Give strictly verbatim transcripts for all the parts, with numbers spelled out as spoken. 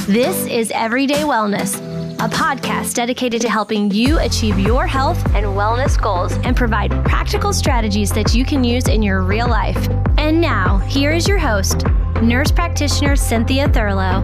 This is Everyday Wellness, a podcast dedicated to helping you achieve your health and wellness goals and provide practical strategies that you can use in your real life. And now, here is your host, nurse practitioner Cynthia Thurlow.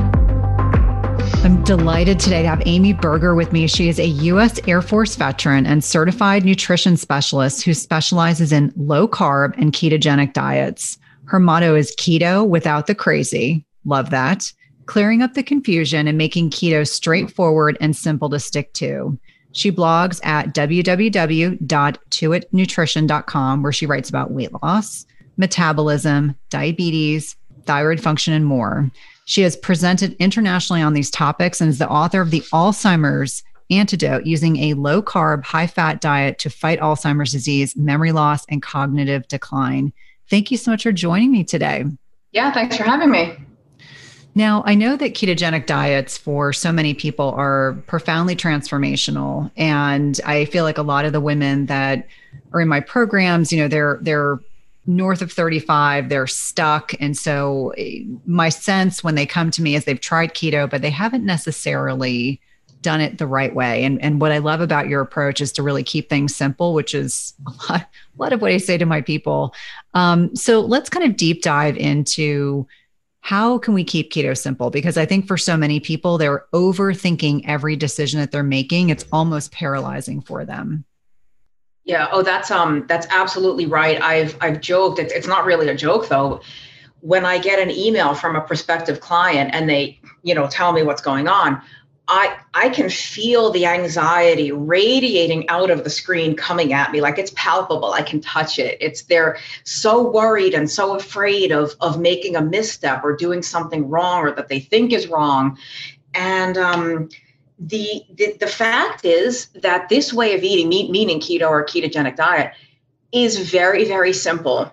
I'm delighted today to have Amy Berger with me. She is a U S Air Force veteran and certified nutrition specialist who specializes in low carb and ketogenic diets. Her motto is keto without the crazy. Love that. Clearing up the confusion and making keto straightforward and simple to stick to. She blogs at w w w dot to it nutrition dot com, where she writes about weight loss, metabolism, diabetes, thyroid function, and more. She has presented internationally on these topics and is the author of The Alzheimer's Antidote, using a low-carb, high-fat diet to fight Alzheimer's disease, memory loss, and cognitive decline. Thank you so much for joining me today. Yeah, thanks for having me. Now, I know that ketogenic diets for so many people are profoundly transformational. And I feel like a lot of the women that are in my programs, you know, they're they're north of thirty-five, they're stuck. And so my sense when they come to me is they've tried keto, but they haven't necessarily done it the right way. And, and what I love about your approach is to really keep things simple, which is a lot, a lot of what I say to my people. Um, so let's kind of deep dive into how can we keep keto simple? Because I think for so many people, they're overthinking every decision that they're making. It's almost paralyzing for them. Yeah. Oh, that's um, that's absolutely right. I've I've joked. It's it's not really a joke though. When I get an email from a prospective client and they, you know, tell me what's going on, I I can feel the anxiety radiating out of the screen coming at me. Like it's palpable. I can touch it. It's they're so worried and so afraid of of making a misstep or doing something wrong or that they think is wrong. And um, the, the the fact is that this way of eating, meaning keto or ketogenic diet, is very, very simple.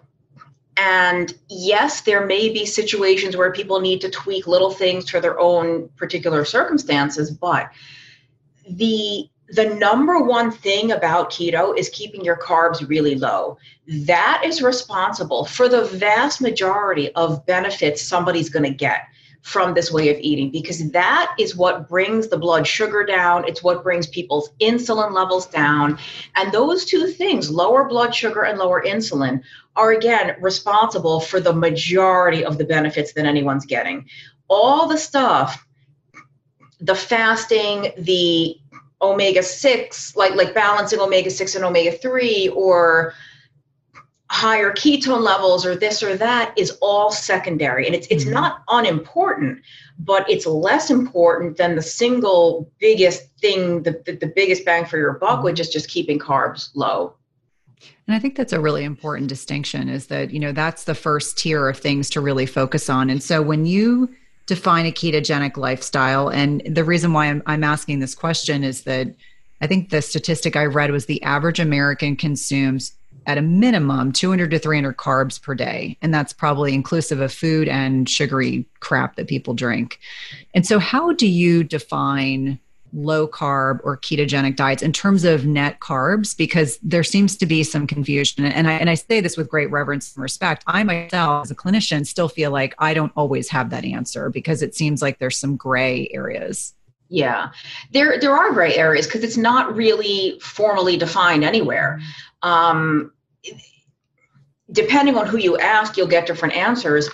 And yes, there may be situations where people need to tweak little things for their own particular circumstances, but the the number one thing about keto is keeping your carbs really low. That is responsible for the vast majority of benefits somebody's going to get from this way of eating, because that is what brings the blood sugar down. It's what brings people's insulin levels down. And those two things, lower blood sugar and lower insulin, are again responsible for the majority of the benefits that anyone's getting. All the stuff, the fasting, the omega six, like, like balancing omega six and omega three, or higher ketone levels or this or that, is all secondary. And it's it's not unimportant, but it's less important than the single biggest thing, the, the, the biggest bang for your buck, which is just keeping carbs low. And I think that's a really important distinction, is that, you know, that's the first tier of things to really focus on. And so when you define a ketogenic lifestyle, and the reason why I'm, I'm asking this question is that I think the statistic I read was the average American consumes at a minimum two hundred to three hundred carbs per day. And that's probably inclusive of food and sugary crap that people drink. And so how do you define low carb or ketogenic diets in terms of net carbs? Because there seems to be some confusion. And I, and I say this with great reverence and respect. I myself, as a clinician, still feel like I don't always have that answer, because it seems like there's some gray areas. Yeah, there there are gray areas because it's not really formally defined anywhere. Um, depending on who you ask, you'll get different answers.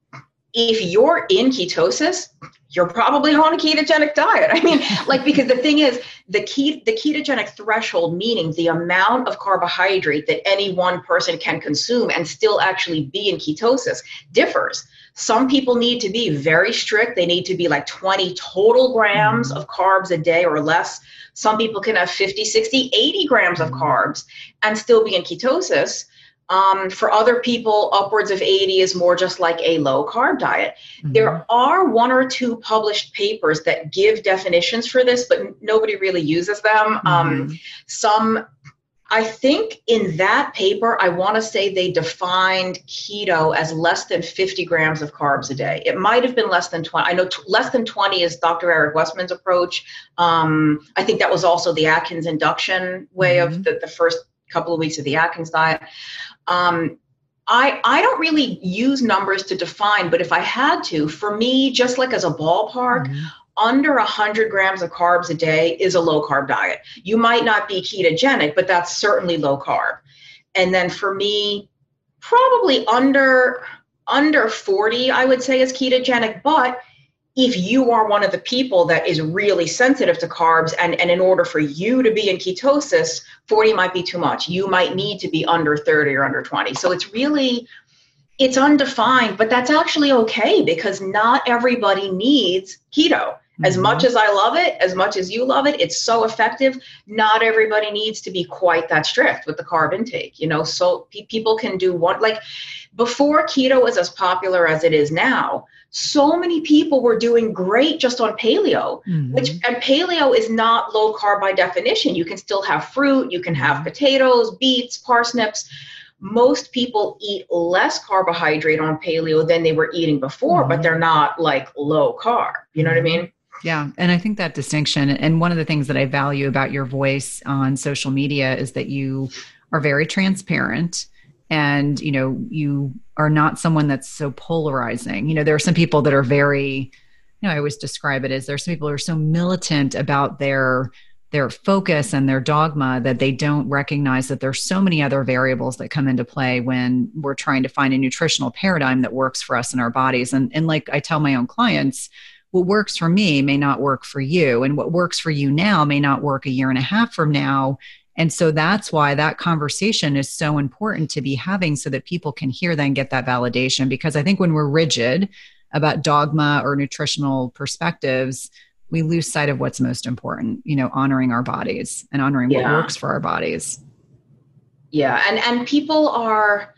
If you're in ketosis, you're probably on a ketogenic diet. I mean, like, because the thing is, the ke- the ketogenic threshold, meaning the amount of carbohydrate that any one person can consume and still actually be in ketosis, differs. Some people need to be very strict. They need to be like twenty total grams of carbs a day or less. Some people can have fifty, sixty, eighty grams of carbs and still be in ketosis. Um, for other people, upwards of eighty is more just like a low carb diet. Mm-hmm. There are one or two published papers that give definitions for this, but nobody really uses them. Mm-hmm. Um, some, I think in that paper, I want to say they defined keto as less than fifty grams of carbs a day. It might have been less than twenty. I know t- less than twenty is Doctor Eric Westman's approach. Um, I think that was also the Atkins induction way mm-hmm. of the, the first couple of weeks of the Atkins diet. Um, I, I don't really use numbers to define, but if I had to, for me, just like as a ballpark, mm-hmm. under one hundred grams of carbs a day is a low carb diet. You might not be ketogenic, but that's certainly low carb. And then for me, probably under, under forty, I would say is ketogenic. But if you are one of the people that is really sensitive to carbs, and, and in order for you to be in ketosis, forty might be too much. You might need to be under thirty or under twenty. So it's really, it's undefined, but that's actually okay because not everybody needs keto. As mm-hmm. much as I love it, as much as you love it, it's so effective. Not everybody needs to be quite that strict with the carb intake, you know, so pe- people can do one, like before keto was as popular as it is now, so many people were doing great just on paleo, mm-hmm. which, and paleo is not low carb by definition. You can still have fruit, you can have potatoes, beets, parsnips. Most people eat less carbohydrate on paleo than they were eating before, mm-hmm. but they're not like low carb. You know what I mean? Yeah. And I think that distinction, and one of the things that I value about your voice on social media is that you are very transparent and, you know, you are not someone that's so polarizing. You know, there are some people that are very, you know, I always describe it as there's some people who are so militant about their their focus and their dogma that they don't recognize that there's so many other variables that come into play when we're trying to find a nutritional paradigm that works for us in our bodies. And, and like I tell my own clients, what works for me may not work for you. And what works for you now may not work a year and a half from now. And so that's why that conversation is so important to be having so that people can hear that and get that validation. Because I think when we're rigid about dogma or nutritional perspectives, we lose sight of what's most important, you know, honoring our bodies and honoring yeah. what works for our bodies. Yeah. And, and people are,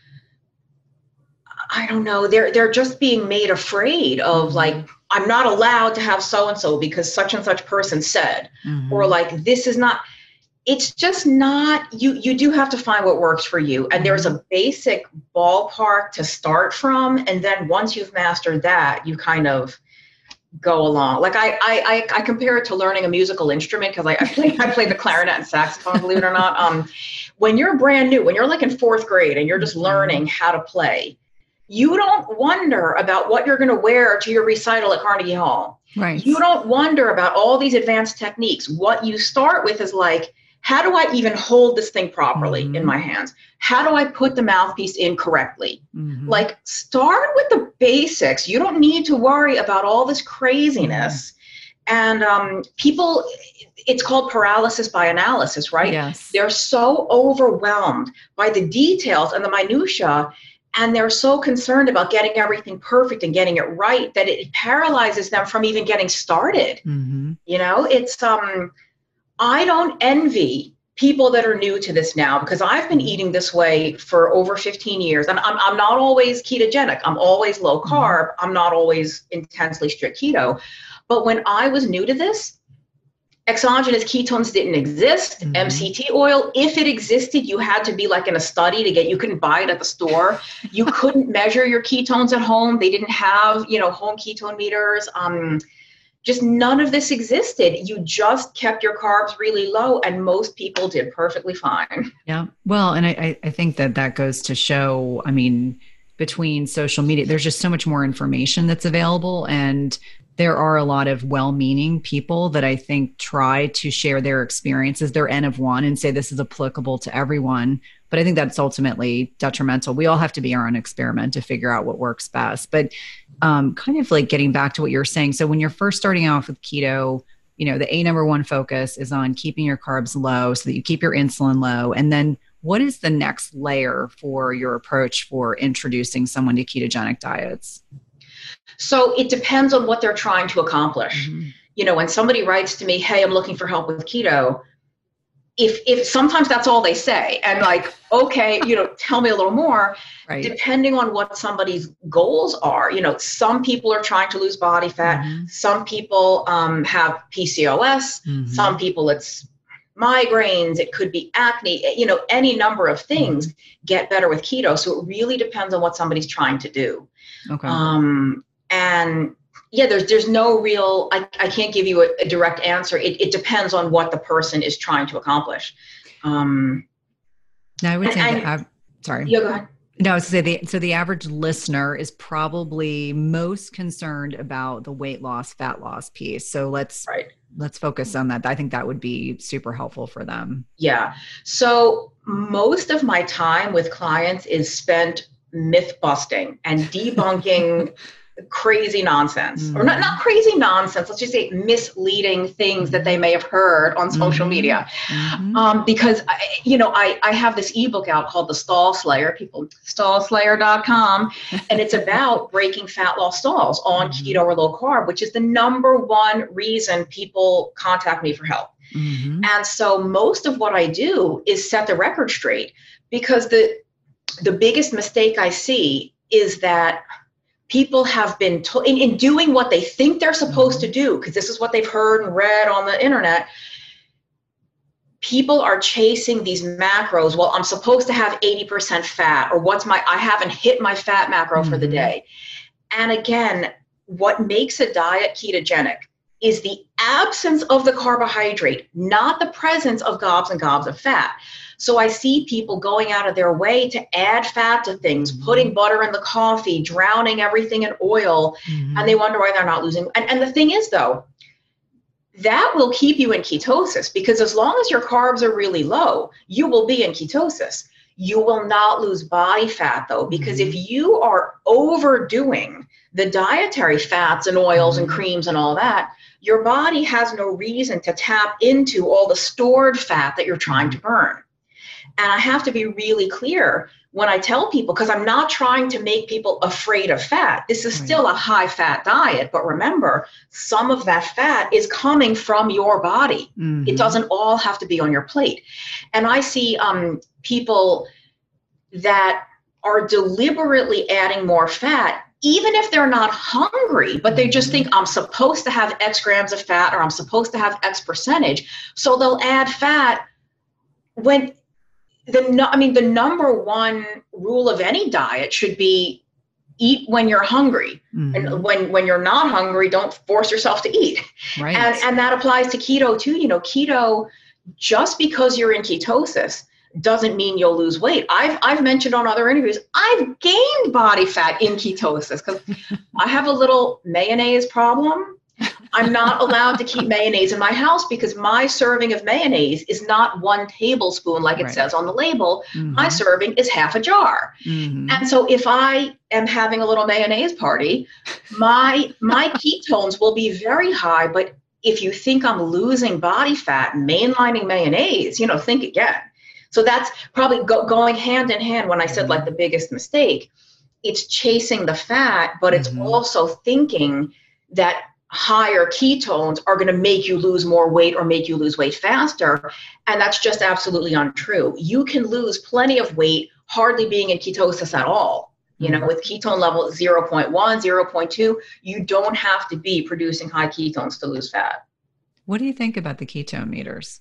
I don't know, they're, they're just being made afraid of like, I'm not allowed to have so-and-so because such and such person said, mm-hmm. or like, this is not, it's just not, you, you do have to find what works for you. And mm-hmm. there's a basic ballpark to start from. And then once you've mastered that, you kind of go along. Like I, I, I, I compare it to learning a musical instrument because I, I play, I play the clarinet and saxophone, believe it or not. Um, when you're brand new, when you're like in fourth grade and you're just learning how to play, you don't wonder about what you're going to wear to your recital at Carnegie Hall. Right. You don't wonder about all these advanced techniques. What you start with is like, how do I even hold this thing properly mm-hmm. in my hands? How do I put the mouthpiece in correctly? Mm-hmm. Like start with the basics. You don't need to worry about all this craziness. Mm-hmm. And um, people, it's called paralysis by analysis, right? Yes. They're so overwhelmed by the details and the minutia. And they're so concerned about getting everything perfect and getting it right that it paralyzes them from even getting started. Mm-hmm. You know, it's, um, I don't envy people that are new to this now because I've been eating this way for over fifteen years and I'm, I'm not always ketogenic. I'm always low carb. Mm-hmm. I'm not always intensely strict keto. But when I was new to this, exogenous ketones didn't exist. Mm-hmm. M C T oil, if it existed, you had to be like in a study to get, you couldn't buy it at the store. You couldn't measure your ketones at home. They didn't have, you know, home ketone meters. Um, just none of this existed. You just kept your carbs really low and most people did perfectly fine. Yeah. Well, and I, I think that that goes to show, I mean, between social media, there's just so much more information that's available. And there are a lot of well-meaning people that I think try to share their experiences, their N of one, and say this is applicable to everyone. But I think that's ultimately detrimental. We all have to be our own experiment to figure out what works best. But um, kind of like getting back to what you were saying. So when you're first starting off with keto, you know, the A number one focus is on keeping your carbs low so that you keep your insulin low. And then what is the next layer for your approach for introducing someone to ketogenic diets? So it depends on what they're trying to accomplish. Mm-hmm. You know, when somebody writes to me, hey, I'm looking for help with keto, if if sometimes that's all they say and like, okay, you know, tell me a little more, right. Depending on what somebody's goals are. You know, some people are trying to lose body fat. Mm-hmm. Some people um, have P C O S. Mm-hmm. Some people it's migraines. It could be acne, you know, any number of things mm-hmm. get better with keto. So it really depends on what somebody's trying to do. Okay. Um, and yeah, there's there's no real, I, I can't give you a, a direct answer. It, it depends on what the person is trying to accomplish. Um, now I would and, say, and, that, uh, sorry. Yeah, go ahead. No, so the so the average listener is probably most concerned about the weight loss, fat loss piece. So let's right. let's focus on that. I think that would be super helpful for them. Yeah. So most of my time with clients is spent myth busting and debunking crazy nonsense, mm-hmm. or not, not crazy nonsense. Let's just say misleading things mm-hmm. that they may have heard on social mm-hmm. media. Mm-hmm. Um, because, I, you know, I, I have this ebook out called The Stall Slayer, people, stall slayer dot com. And it's about breaking fat loss stalls on mm-hmm. keto or low carb, which is the number one reason people contact me for help. Mm-hmm. And so most of what I do is set the record straight, because the, the biggest mistake I see is that people have been told in, in doing what they think they're supposed to do, because this is what they've heard and read on the internet. People are chasing these macros. Well, I'm supposed to have eighty percent fat, or what's my, I haven't hit my fat macro mm-hmm. for the day. And again, what makes a diet ketogenic is the absence of the carbohydrate, not the presence of gobs and gobs of fat. So I see people going out of their way to add fat to things, mm-hmm. putting butter in the coffee, drowning everything in oil, mm-hmm. and they wonder why they're not losing. And, and the thing is, though, that will keep you in ketosis, because as long as your carbs are really low, you will be in ketosis. You will not lose body fat, though, because mm-hmm. if you are overdoing the dietary fats and oils mm-hmm. and creams and all that, your body has no reason to tap into all the stored fat that you're trying to burn. And I have to be really clear when I tell people, because I'm not trying to make people afraid of fat. This is right. still a high fat diet. But remember, some of that fat is coming from your body. Mm-hmm. It doesn't all have to be on your plate. And I see um, people that are deliberately adding more fat, even if they're not hungry, but they just think I'm supposed to have X grams of fat, or I'm supposed to have X percentage. So they'll add fat when the, I mean, the number one rule of any diet should be eat when you're hungry. Mm-hmm. And when, when you're not hungry, don't force yourself to eat. Right. And, and that applies to keto too. You know, keto, just because you're in ketosis doesn't mean you'll lose weight. I've, I've mentioned on other interviews, I've gained body fat in ketosis because I have a little mayonnaise problem. I'm not allowed to keep mayonnaise in my house because my serving of mayonnaise is not one tablespoon like it right. says on the label. Mm-hmm. My serving is half a jar. Mm-hmm. And so if I am having a little mayonnaise party, my my ketones will be very high. But if you think I'm losing body fat mainlining mayonnaise, you know, think again. So that's probably go, going hand in hand when I said like the biggest mistake. It's chasing the fat, but it's mm-hmm. also thinking that higher ketones are going to make you lose more weight or make you lose weight faster. And that's just absolutely untrue. You can lose plenty of weight hardly being in ketosis at all. You know, with ketone level zero point one, zero point two, you don't have to be producing high ketones to lose fat. What do you think about the ketone meters?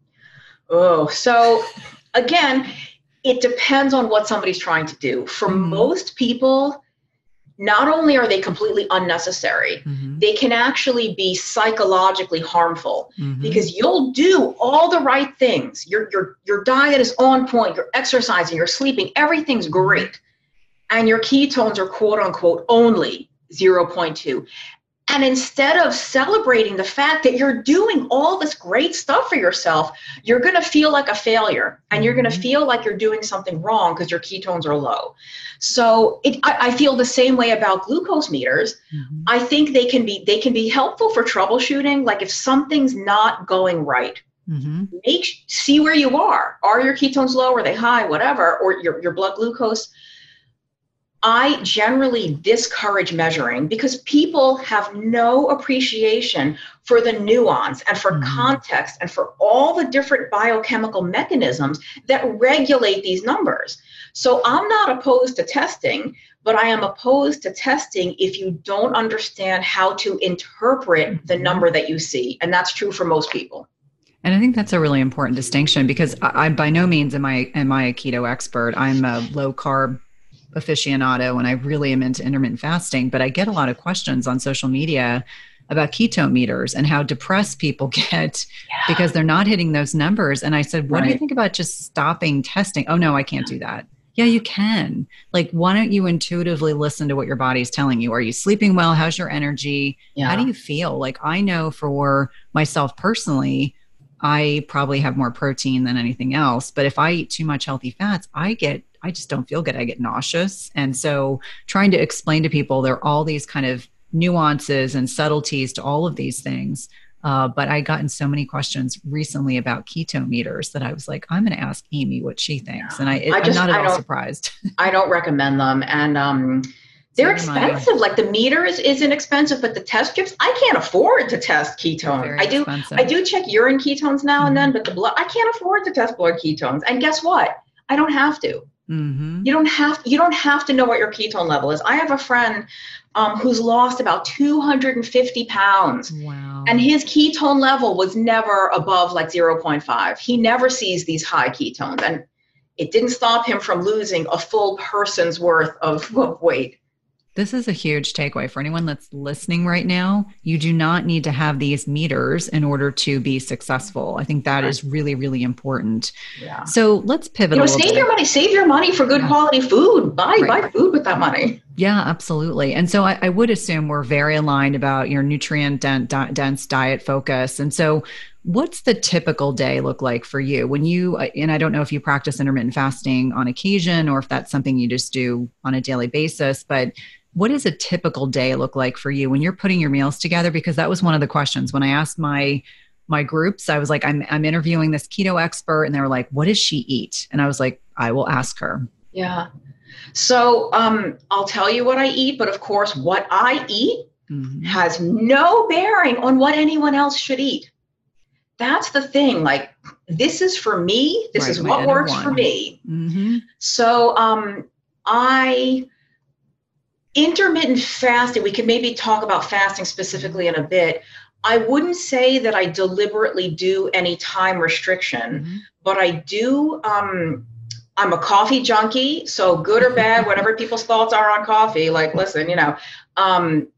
Oh, so again, it depends on what somebody's trying to do. For mm-hmm. most people, not only are they completely unnecessary, mm-hmm. they can actually be psychologically harmful mm-hmm. because you'll do all the right things. Your, your, your diet is on point, you're exercising, you're sleeping, everything's great. And your ketones are quote unquote only zero point two. And instead of celebrating the fact that you're doing all this great stuff for yourself, you're going to feel like a failure and you're going to feel like you're doing something wrong because your ketones are low. So it, I, I feel the same way about glucose meters. Mm-hmm. I think they can be they can be helpful for troubleshooting. Like if something's not going right, mm-hmm. make see where you are. Are your ketones low? Are they high? Whatever, or your, your blood glucose. I generally discourage measuring because people have no appreciation for the nuance and for mm-hmm. context and for all the different biochemical mechanisms that regulate these numbers. So I'm not opposed to testing, but I am opposed to testing if you don't understand how to interpret the number that you see. And that's true for most people. And I think that's a really important distinction because I, I by no means am I, am I a keto expert. I'm a low carb aficionado and I really am into intermittent fasting, but I get a lot of questions on social media about ketone meters and how depressed people get yeah. because they're not hitting those numbers. And I said, what right. do you think about just stopping testing? Oh no, I can't do that. Yeah, you can. Like, why don't you intuitively listen to what your body's telling you? Are you sleeping well? How's your energy? Yeah. How do you feel? Like, I know for myself personally, I probably have more protein than anything else. But if I eat too much healthy fats, I get, I just don't feel good. I get nauseous. And so trying to explain to people there are all these kind of nuances and subtleties to all of these things. Uh, but I gotten so many questions recently about keto meters that I was like, I'm going to ask Amy what she thinks. And I, it, I just, I'm not at all surprised. I don't recommend them. And um, they're expensive. Like the meter is, is inexpensive, but the test strips, I can't afford to test ketones. Very I do expensive. I do check urine ketones now mm-hmm. and then, but the blood, I can't afford to test blood ketones. And guess what? I don't have to. Mm-hmm. You don't have you don't have to know what your ketone level is. I have a friend um, who's lost about two hundred fifty pounds. Wow. And his ketone level was never above like zero point five. He never sees these high ketones. And it didn't stop him from losing a full person's worth of, of weight. This is a huge takeaway for anyone that's listening right now. You do not need to have these meters in order to be successful. I think that right. is really, really important. Yeah. So let's pivot. You know, a save bit. your money. Save your money for good yeah. quality food. Buy right. buy food with that money. Yeah, absolutely. And so I, I would assume we're very aligned about your nutrient dense diet focus. And so what's the typical day look like for you when you, and I don't know if you practice intermittent fasting on occasion or if that's something you just do on a daily basis, but what does a typical day look like for you when you're putting your meals together? Because that was one of the questions when I asked my my groups. I was like, I'm I'm interviewing this keto expert, and they were like, "What does she eat?" And I was like, "I will ask her." Yeah. So um, I'll tell you what I eat, but of course, what I eat mm-hmm. has no bearing on what anyone else should eat. That's the thing. Like, this is for me. This right, is what works for me. Mm-hmm. So um, I. Intermittent fasting, we can maybe talk about fasting specifically in a bit. I wouldn't say that I deliberately do any time restriction, mm-hmm. but I do, um, I'm a coffee junkie, so good or bad, whatever people's thoughts are on coffee, like, listen, you know, um,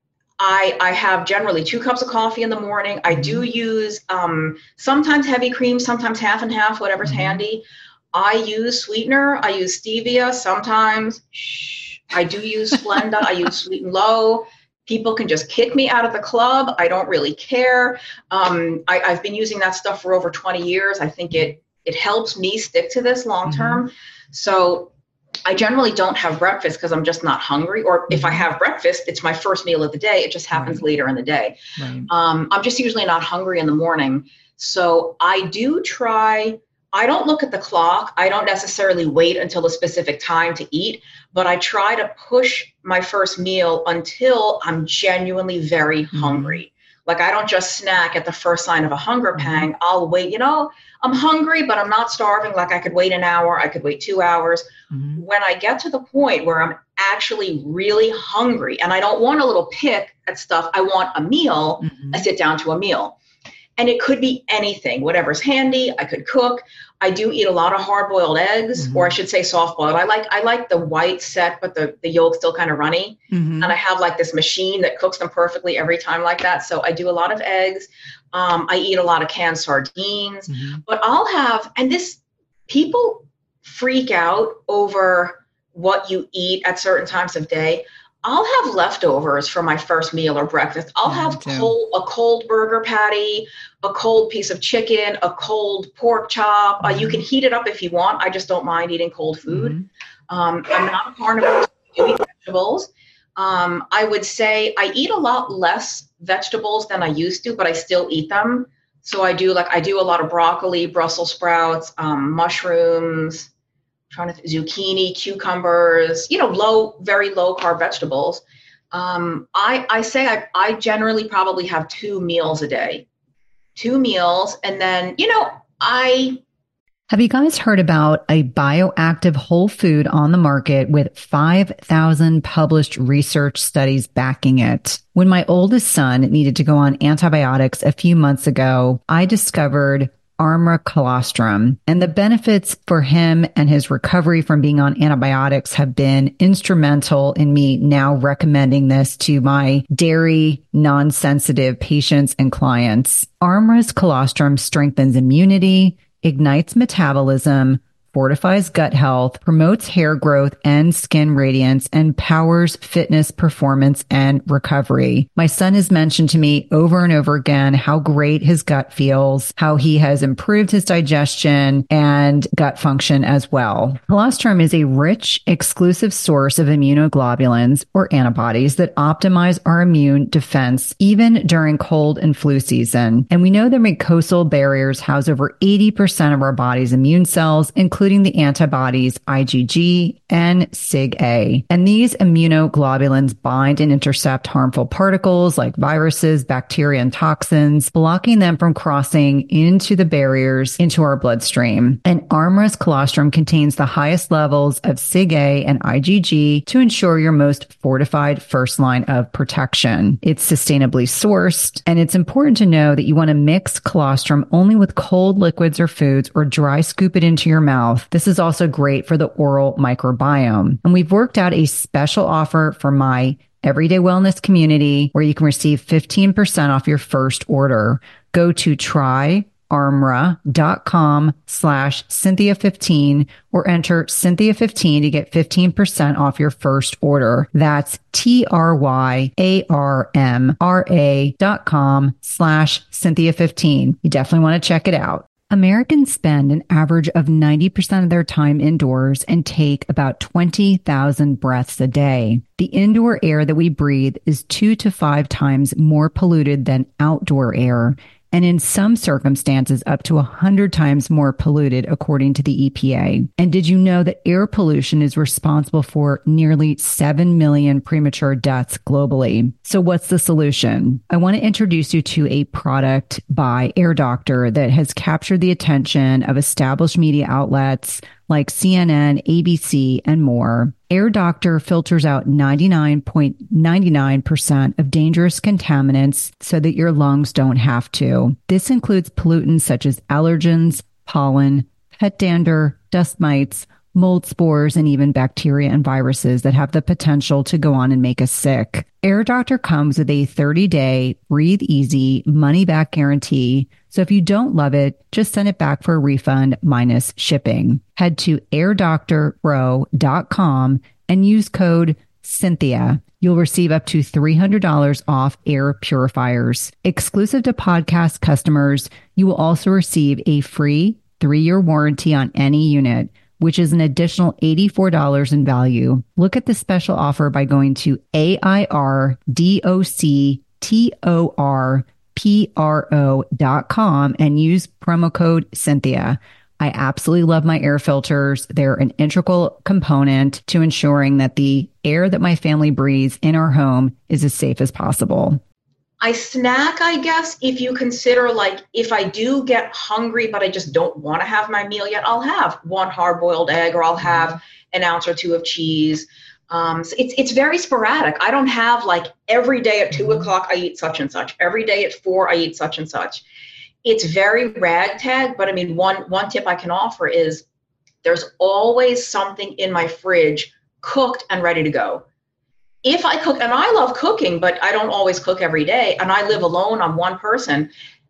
I, I have generally two cups of coffee in the morning. I do use um, sometimes heavy cream, sometimes half and half, whatever's mm-hmm. handy. I use sweetener. I use stevia sometimes. Shh. I do use Splenda. I use Sweet and Low. People can just kick me out of the club. I don't really care. Um, I, I've been using that stuff for over twenty years. I think it it helps me stick to this long term. Mm-hmm. So I generally don't have breakfast because I'm just not hungry. Or if I have breakfast, it's my first meal of the day. It just happens right. later in the day. Right. Um, I'm just usually not hungry in the morning. So I do try. I don't look at the clock. I don't necessarily wait until a specific time to eat, but I try to push my first meal until I'm genuinely very mm-hmm. hungry. Like, I don't just snack at the first sign of a hunger pang. Mm-hmm. I'll wait, you know, I'm hungry, but I'm not starving. Like, I could wait an hour. I could wait two hours. Mm-hmm. When I get to the point where I'm actually really hungry and I don't want a little pick at stuff, I want a meal, mm-hmm. I sit down to a meal. And it could be anything, whatever's handy. I could cook. I do eat a lot of hard-boiled eggs, mm-hmm. or I should say soft-boiled. I like I like the white set, but the, the yolk still kind of runny. Mm-hmm. And I have like this machine that cooks them perfectly every time like that. So I do a lot of eggs. Um, I eat a lot of canned sardines. Mm-hmm. But I'll have, and this, people freak out over what you eat at certain times of day. I'll have leftovers for my first meal or breakfast. I'll yeah, have cold, a cold burger patty, a cold piece of chicken, a cold pork chop. Mm-hmm. Uh, you can heat it up if you want. I just don't mind eating cold food. Mm-hmm. Um, I'm not a carnivore, so I do eat vegetables. Um, I would say I eat a lot less vegetables than I used to, but I still eat them. So I do like I do a lot of broccoli, Brussels sprouts, um, mushrooms. Trying to th- zucchini, cucumbers, you know, low, very low carb vegetables. Um, I, I say I, I generally probably have two meals a day, two meals. And then, you know, I. Have you guys heard about a bioactive whole food on the market with five thousand published research studies backing it? When my oldest son needed to go on antibiotics a few months ago, I discovered Armra colostrum, and the benefits for him and his recovery from being on antibiotics have been instrumental in me now recommending this to my dairy non-sensitive patients and clients. Armra's colostrum strengthens immunity, ignites metabolism, fortifies gut health, promotes hair growth and skin radiance, and powers fitness, performance, and recovery. My son has mentioned to me over and over again how great his gut feels, how he has improved his digestion and gut function as well. Colostrum is a rich, exclusive source of immunoglobulins or antibodies that optimize our immune defense even during cold and flu season. And we know that mucosal barriers house over eighty percent of our body's immune cells, including the antibodies IgG and SIG-A. And these immunoglobulins bind and intercept harmful particles like viruses, bacteria, and toxins, blocking them from crossing into the barriers into our bloodstream. And Armra's colostrum contains the highest levels of SIG-A and IgG to ensure your most fortified first line of protection. It's sustainably sourced, and it's important to know that you want to mix colostrum only with cold liquids or foods, or dry scoop it into your mouth. This is also great for the oral microbiome. And we've worked out a special offer for my Everyday Wellness community where you can receive fifteen percent off your first order. Go to tryarmra.com slash Cynthia fifteen or enter Cynthia fifteen to get fifteen percent off your first order. That's T-R-Y-A-R-M-R-A dot com slash Cynthia fifteen. You definitely want to check it out. Americans spend an average of ninety percent of their time indoors and take about twenty thousand breaths a day. The indoor air that we breathe is two to five times more polluted than outdoor air, and in some circumstances up to one hundred times more polluted, according to the E P A. And did you know that air pollution is responsible for nearly seven million premature deaths globally? So what's the solution? I want to introduce you to a product by Air Doctor that has captured the attention of established media outlets like C N N, A B C, and more. Air Doctor filters out ninety-nine point nine nine percent of dangerous contaminants so that your lungs don't have to. This includes pollutants such as allergens, pollen, pet dander, dust mites, mold spores, and even bacteria and viruses that have the potential to go on and make us sick. Air Doctor comes with a thirty-day breathe easy money-back guarantee. So if you don't love it, just send it back for a refund minus shipping. Head to air doctor pro dot com and use code Cynthia. You'll receive up to three hundred dollars off air purifiers. Exclusive to podcast customers, you will also receive a free three-year warranty on any unit, which is an additional eighty-four dollars in value. Look at the special offer by going to A I R D O C T O R P R O dot com and use promo code Cynthia. I absolutely love my air filters. They're an integral component to ensuring that the air that my family breathes in our home is as safe as possible. I snack, I guess, if you consider, like, if I do get hungry, but I just don't want to have my meal yet, I'll have one hard-boiled egg, or I'll have an ounce or two of cheese. Um, so it's it's very sporadic. I don't have like every day at two o'clock I eat such and such. Every day at four I eat such and such. It's very ragtag, but I mean, one one tip I can offer is there's always something in my fridge cooked and ready to go. If I cook, and I love cooking, but I don't always cook every day, and I live alone, I'm one person,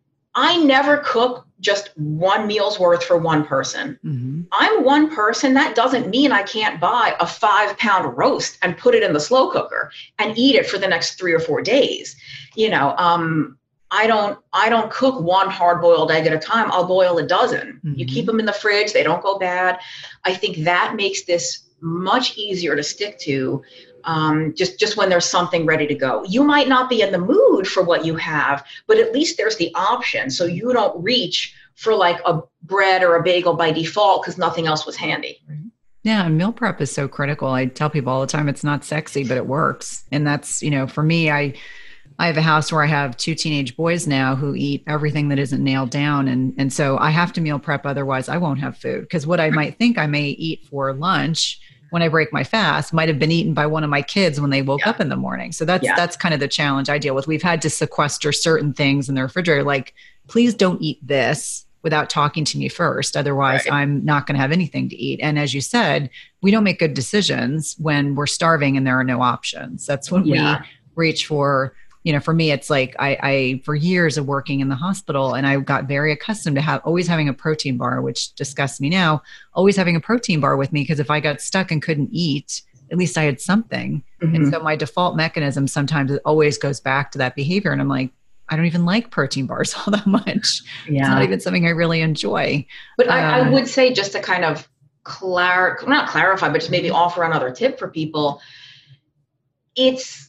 I never cook just one meal's worth for one person. Mm-hmm. I'm one person. That doesn't mean I can't buy a five pound roast and put it in the slow cooker and eat it for the next three or four days. You know, um, I don't, I don't cook one hard boiled egg at a time. I'll boil a dozen. Mm-hmm. You keep them in the fridge. They don't go bad. I think that makes this much easier to stick to. Um, just, just when there's something ready to go. You might not be in the mood for what you have, but at least there's the option. So you don't reach for like a bread or a bagel by default because nothing else was handy. Yeah. And meal prep is so critical. I tell people all the time, it's not sexy, but it works. And that's, you know, for me, I, I have a house where I have two teenage boys now who eat everything that isn't nailed down. And, and so I have to meal prep. Otherwise I won't have food, because what I might think I may eat for lunch when I break my fast might have been eaten by one of my kids when they woke yeah. up in the morning. So that's, yeah. that's kind of the challenge I deal with. We've had to sequester certain things in the refrigerator. Like, please don't eat this without talking to me first. Otherwise right. I'm not going to have anything to eat. And as you said, we don't make good decisions when we're starving and there are no options. That's when yeah. we reach for you know, for me, it's like I, I, for years of working in the hospital, and I got very accustomed to have always having a protein bar, which disgusts me now, always having a protein bar with me, because if I got stuck and couldn't eat, at least I had something. Mm-hmm. And so my default mechanism sometimes it always goes back to that behavior. And I'm like, I don't even like protein bars all that much. Yeah. It's not even something I really enjoy. But um, I, I would say, just to kind of clar- not clarify, but just maybe offer another tip for people, it's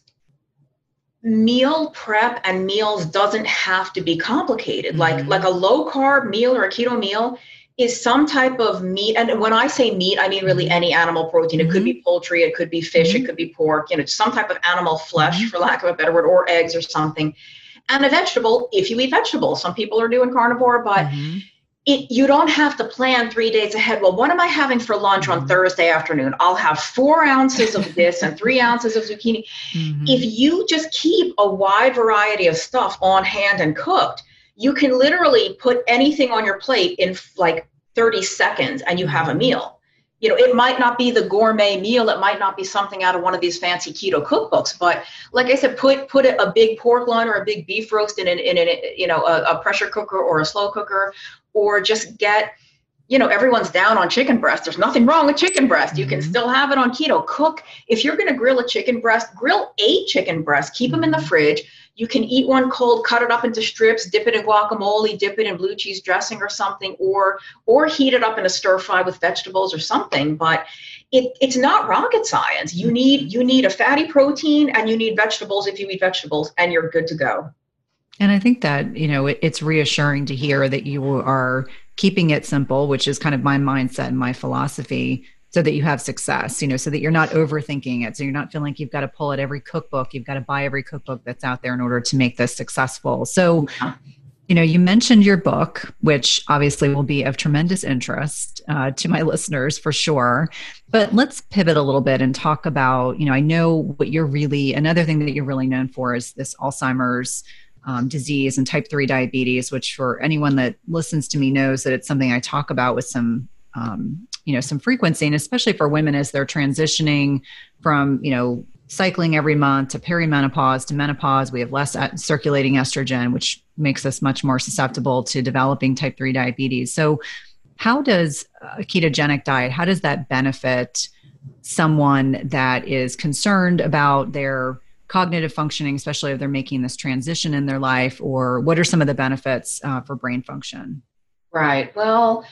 meal prep and meals doesn't have to be complicated. Mm-hmm. Like, like a low carb meal or a keto meal is some type of meat. And when I say meat, I mean really any animal protein. It mm-hmm. could be poultry, it could be fish, mm-hmm. it could be pork, you know, some type of animal flesh, mm-hmm. for lack of a better word, or eggs or something. And a vegetable, if you eat vegetables. Some people are doing carnivore, but mm-hmm. it, you don't have to plan three days ahead. Well, what am I having for lunch mm-hmm. on Thursday afternoon? I'll have four ounces of this and three ounces of zucchini. Mm-hmm. If you just keep a wide variety of stuff on hand and cooked, you can literally put anything on your plate in like thirty seconds and you have a meal. You know, it might not be the gourmet meal. It might not be something out of one of these fancy keto cookbooks, but like I said, put put a, a big pork loin or a big beef roast in an, in an, you know, a, a pressure cooker or a slow cooker, or just get, you know, everyone's down on chicken breast. There's nothing wrong with chicken breast. You mm-hmm. can still have it on keto. Cook. If you're going to grill a chicken breast, grill eight chicken breasts, keep mm-hmm. them in the fridge. You can eat one cold, cut it up into strips, dip it in guacamole, dip it in blue cheese dressing or something, or or heat it up in a stir fry with vegetables or something. But it, it's not rocket science. You need you need a fatty protein and you need vegetables if you eat vegetables, and you're good to go. And I think that, you know, it, it's reassuring to hear that you are keeping it simple, which is kind of my mindset and my philosophy, so that you have success, you know, so that you're not overthinking it. So you're not feeling like you've got to pull at every cookbook. You've got to buy every cookbook that's out there in order to make this successful. So, you know, you mentioned your book, which obviously will be of tremendous interest uh, to my listeners for sure. But let's pivot a little bit and talk about, you know, I know what you're really, another thing that you're really known for is this Alzheimer's Um, disease and type three diabetes, which for anyone that listens to me knows that it's something I talk about with some, um, you know, some frequency, and especially for women as they're transitioning from, you know, cycling every month to perimenopause to menopause. We have less circulating estrogen, which makes us much more susceptible to developing type three diabetes. So how does a ketogenic diet, how does that benefit someone that is concerned about their cognitive functioning, especially if they're making this transition in their life, or what are some of the benefits uh, for brain function? Right. Well,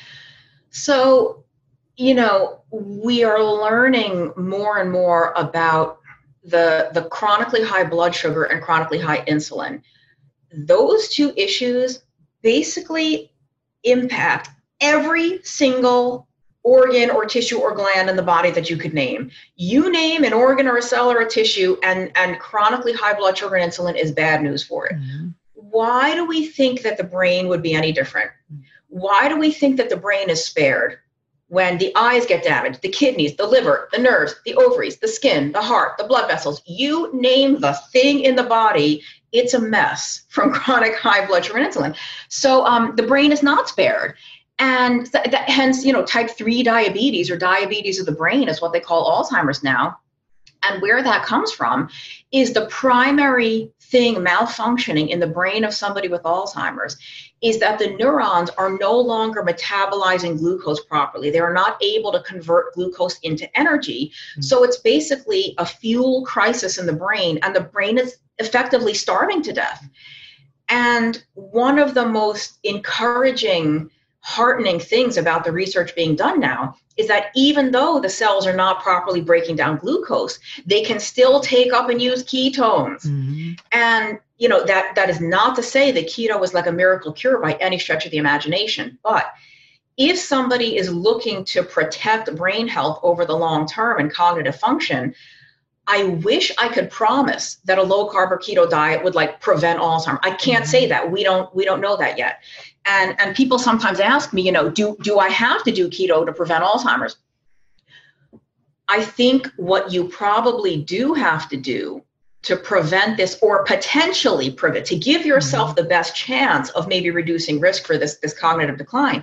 so, you know, we are learning more and more about the, the chronically high blood sugar and chronically high insulin. Those two issues basically impact every single organ or tissue or gland in the body that you could name. You name an organ or a cell or a tissue, and, and chronically high blood sugar and insulin is bad news for it. Mm-hmm. Why do we think that the brain would be any different? Why do we think that the brain is spared when the eyes get damaged, the kidneys, the liver, the nerves, the ovaries, the skin, the heart, the blood vessels? You name the thing in the body, it's a mess from chronic high blood sugar and insulin. So um, the brain is not spared. And th- that, hence, you know, type three diabetes or diabetes of the brain is what they call Alzheimer's now. And where that comes from is the primary thing malfunctioning in the brain of somebody with Alzheimer's is that the neurons are no longer metabolizing glucose properly. They are not able to convert glucose into energy. Mm-hmm. So it's basically a fuel crisis in the brain, and the brain is effectively starving to death. And one of the most encouraging, heartening things about the research being done now is that even though the cells are not properly breaking down glucose, they can still take up and use ketones. Mm-hmm. And, you know, that that is not to say that keto is like a miracle cure by any stretch of the imagination. But if somebody is looking to protect brain health over the long term and cognitive function, I wish I could promise that a low carb or keto diet would like prevent Alzheimer's. I can't mm-hmm. say that. We don't we don't know that yet. And and people sometimes ask me, you know, do do I have to do keto to prevent Alzheimer's? I think what you probably do have to do to prevent this, or potentially prevent, to give yourself mm-hmm. the best chance of maybe reducing risk for this, this cognitive decline,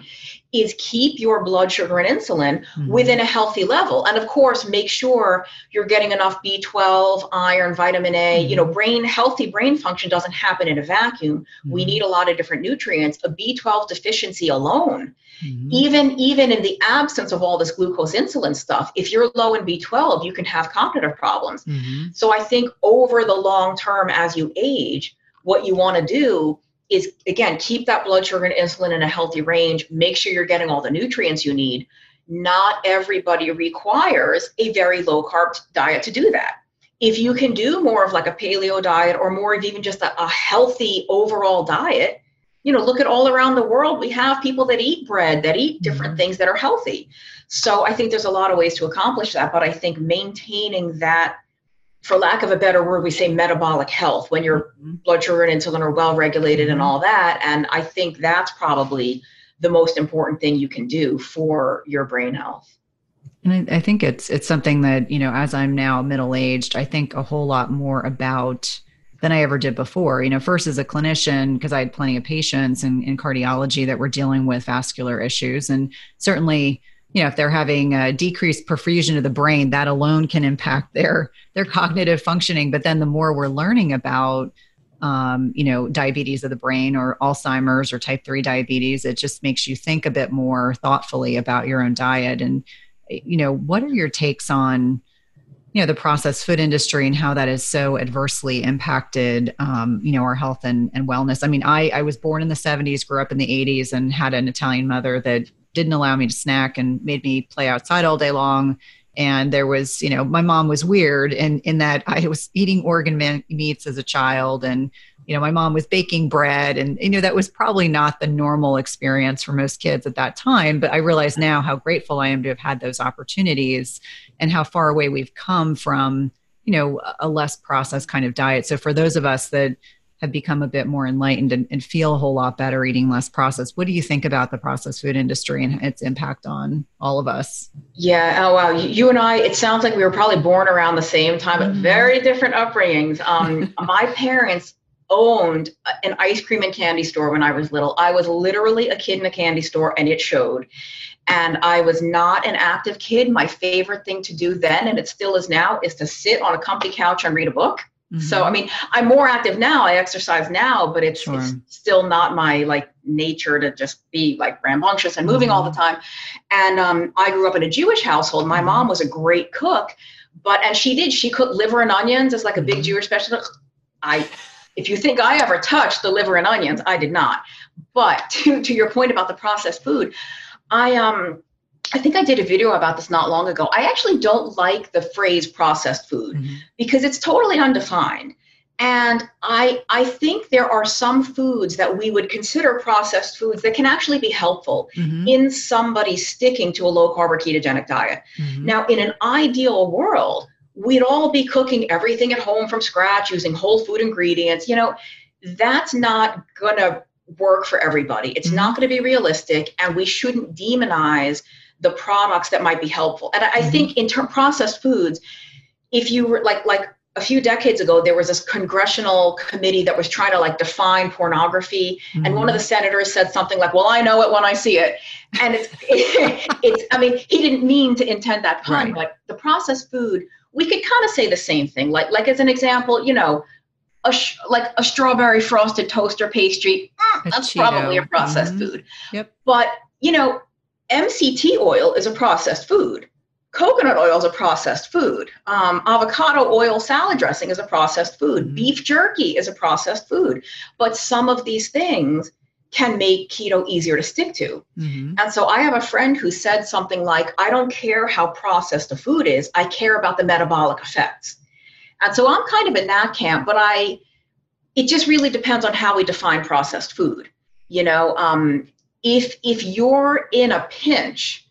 is keep your blood sugar and insulin Mm-hmm. within a healthy level. And of course, make sure you're getting enough B twelve, iron, vitamin A. Mm-hmm. You know, brain, healthy brain function doesn't happen in a vacuum. Mm-hmm. We need a lot of different nutrients. A B twelve deficiency alone, Mm-hmm. even, even in the absence of all this glucose insulin stuff, if you're low in B twelve, you can have cognitive problems. Mm-hmm. So I think over the long term, as you age, what you want to do is, again, keep that blood sugar and insulin in a healthy range. Make sure you're getting all the nutrients you need. Not everybody requires a very low carb diet to do that. If you can do more of like a paleo diet or more of even just a, a healthy overall diet, you know, look at all around the world. We have people that eat bread, that eat different Mm-hmm. things that are healthy. So I think there's a lot of ways to accomplish that. But I think maintaining that, for lack of a better word, we say metabolic health, when your Mm-hmm. blood sugar and insulin are well regulated Mm-hmm. and all that. And I think that's probably the most important thing you can do for your brain health. And I, I think it's it's something that, you know, as I'm now middle-aged, I think a whole lot more about than I ever did before. You know, first as a clinician, because I had plenty of patients in, in cardiology that were dealing with vascular issues. And certainly, you know, if they're having a decreased perfusion of the brain, that alone can impact their their cognitive functioning. But then the more we're learning about, um, you know, diabetes of the brain or Alzheimer's or type three diabetes, it just makes you think a bit more thoughtfully about your own diet. And, you know, what are your takes on, you know, the processed food industry and how that has so adversely impacted, um, you know, our health and, and wellness? I mean, I, I was born in the seventies, grew up in the eighties, and had an Italian mother that didn't allow me to snack and made me play outside all day long. And there was, you know, my mom was weird in, in that I was eating organ man- meats as a child. And, you know, my mom was baking bread. And, you know, that was probably not the normal experience for most kids at that time. But I realize now how grateful I am to have had those opportunities and how far away we've come from, you know, a less processed kind of diet. So for those of us that have become a bit more enlightened and, and feel a whole lot better eating less processed, what do you think about the processed food industry and its impact on all of us? Yeah. Oh, wow. You, you and I, it sounds like we were probably born around the same time, but Mhm. very different upbringings. Um, my parents owned an ice cream and candy store when I was little. I was literally a kid in a candy store, and it showed. And I was not an active kid. My favorite thing to do then, and it still is now, is to sit on a comfy couch and read a book. Mm-hmm. So, I mean, I'm more active now. I exercise now, but it's, Sure. it's still not my like nature to just be like rambunctious and moving Mm-hmm. all the time. And um, I grew up in a Jewish household. My Mm-hmm. mom was a great cook, but, and she did, she cooked liver and onions as like a big Mm-hmm. Jewish special. I, if you think I ever touched the liver and onions, I did not. But to, to your point about the processed food, I, um, I think I did a video about this not long ago. I actually don't like the phrase processed food Mm-hmm. because it's totally undefined. And I, I think there are some foods that we would consider processed foods that can actually be helpful Mm-hmm. in somebody sticking to a low carb or ketogenic diet. Mm-hmm. Now, in an ideal world, we'd all be cooking everything at home from scratch using whole food ingredients. You know, that's not going to work for everybody. It's Mm-hmm. not going to be realistic, and we shouldn't demonize the products that might be helpful. And I, I Mm-hmm. think in term processed foods, if you were like, like a few decades ago, there was this congressional committee that was trying to like define pornography. Mm-hmm. And one of the senators said something like, well, I know it when I see it. And it's, it, it's, I mean, he didn't mean to intend that pun, Right. but the processed food, we could kind of say the same thing. Like, like as an example, you know, a sh- like a strawberry frosted toaster pastry, mm, A that's Cheeto. probably a processed Mhm. food. Yep. But, you know, M C T oil is a processed food. Coconut oil is a processed food. Um, avocado oil salad dressing is a processed food. Mhm. Beef jerky is a processed food. But some of these things can make keto easier to stick to. Mm-hmm. And so I have a friend who said something like, I don't care how processed the food is, I care about the metabolic effects. And so I'm kind of in that camp, but I, it just really depends on how we define processed food. You know, um, if if you're in a pinch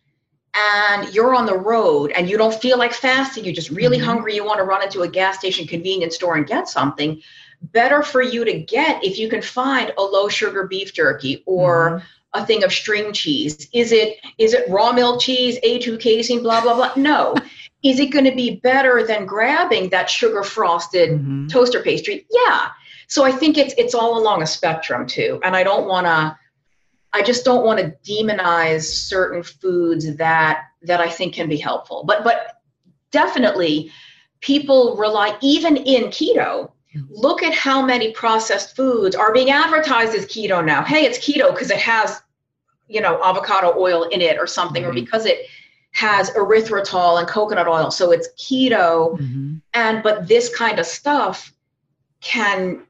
and you're on the road and you don't feel like fasting, you're just really Mhm. hungry, you want to run into a gas station convenience store and get something, better for you to get if you can find a low sugar beef jerky or a thing of string cheese. Is it is it raw milk cheese, A two casein, blah, blah, blah? No. Is it going to be better than grabbing that sugar frosted Mhm. toaster pastry? Yeah. So I think it's it's all along a spectrum too. And I don't want to I just don't want to demonize certain foods that that I think can be helpful. But but definitely people rely, even in keto, look at how many processed foods are being advertised as keto now. Hey, it's keto because it has, you know, avocado oil in it or something, mm-hmm. or because it has erythritol and coconut oil, so it's keto. Mm-hmm. And but this kind of stuff can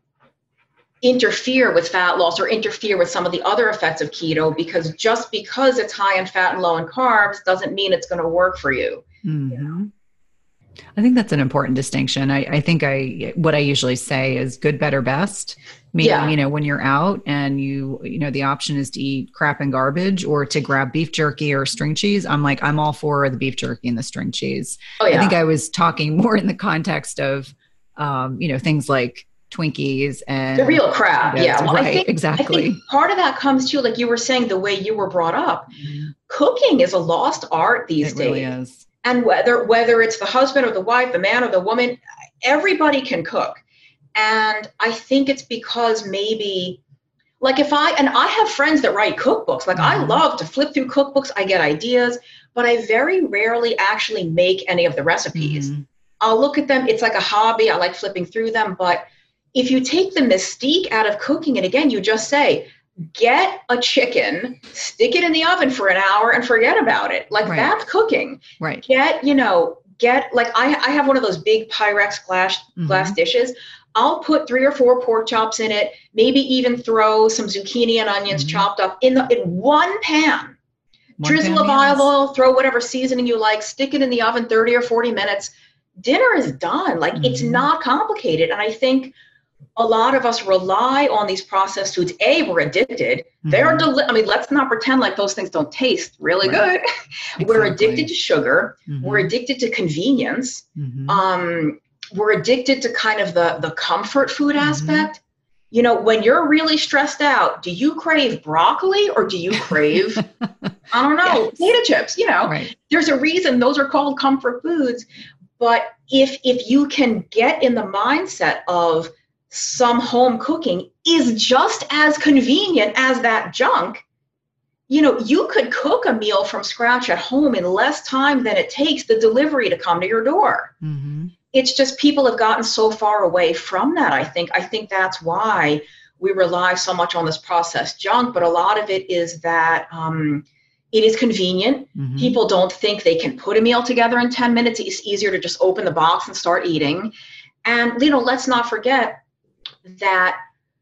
interfere with fat loss or interfere with some of the other effects of keto, because just because it's high in fat and low in carbs doesn't mean it's going to work for you. Mm-hmm. You know? I think that's an important distinction. I, I think I, what I usually say is good, better, best. Meaning, yeah. you know, when you're out and you, you know, the option is to eat crap and garbage or to grab beef jerky or string cheese. I'm like, I'm all for the beef jerky and the string cheese. Oh, yeah. I think I was talking more in the context of, um, you know, things like Twinkies and the real crap. You know, yeah. Well, right. I think, exactly. I think part of that comes to, like you were saying, the way you were brought up. Mm-hmm. Cooking is a lost art these it days. Really is. And whether whether it's the husband or the wife, the man or the woman, everybody can cook. And I think it's because maybe, like if I, and I have friends that write cookbooks, like mm-hmm. I love to flip through cookbooks, I get ideas, but I very rarely actually make any of the recipes. Mm-hmm. I'll look at them, it's like a hobby, I like flipping through them, but if you take the mystique out of cooking, and again, you just say, get a chicken, stick it in the oven for an hour and forget about it. Like right. that's cooking. Right. Get, you know, get like, I, I have one of those big Pyrex glass, mm-hmm. glass dishes. I'll put three or four pork chops in it, maybe even throw some zucchini and onions mm-hmm. chopped up in the, in one pan, one drizzle pan of olive oil, throw whatever seasoning you like, stick it in the oven thirty or forty minutes. Dinner is done. Like mm-hmm. it's not complicated. And I think a lot of us rely on these processed foods. A, we're addicted. Mm-hmm. They're deli- I mean, let's not pretend like those things don't taste really right. good. Exactly. We're addicted to sugar. Mm-hmm. We're addicted to convenience. Mm-hmm. Um, we're addicted to kind of the, the comfort food mm-hmm. aspect. You know, when you're really stressed out, do you crave broccoli or do you crave, I don't know, yes. potato chips? You know, right. there's a reason those are called comfort foods. But if if you can get in the mindset of some home cooking is just as convenient as that junk, you know, you could cook a meal from scratch at home in less time than it takes the delivery to come to your door. Mm-hmm. It's just people have gotten so far away from that. I think, I think that's why we rely so much on this processed junk, but a lot of it is that um, it is convenient. Mm-hmm. People don't think they can put a meal together in ten minutes. It's easier to just open the box and start eating. And, you know, let's not forget that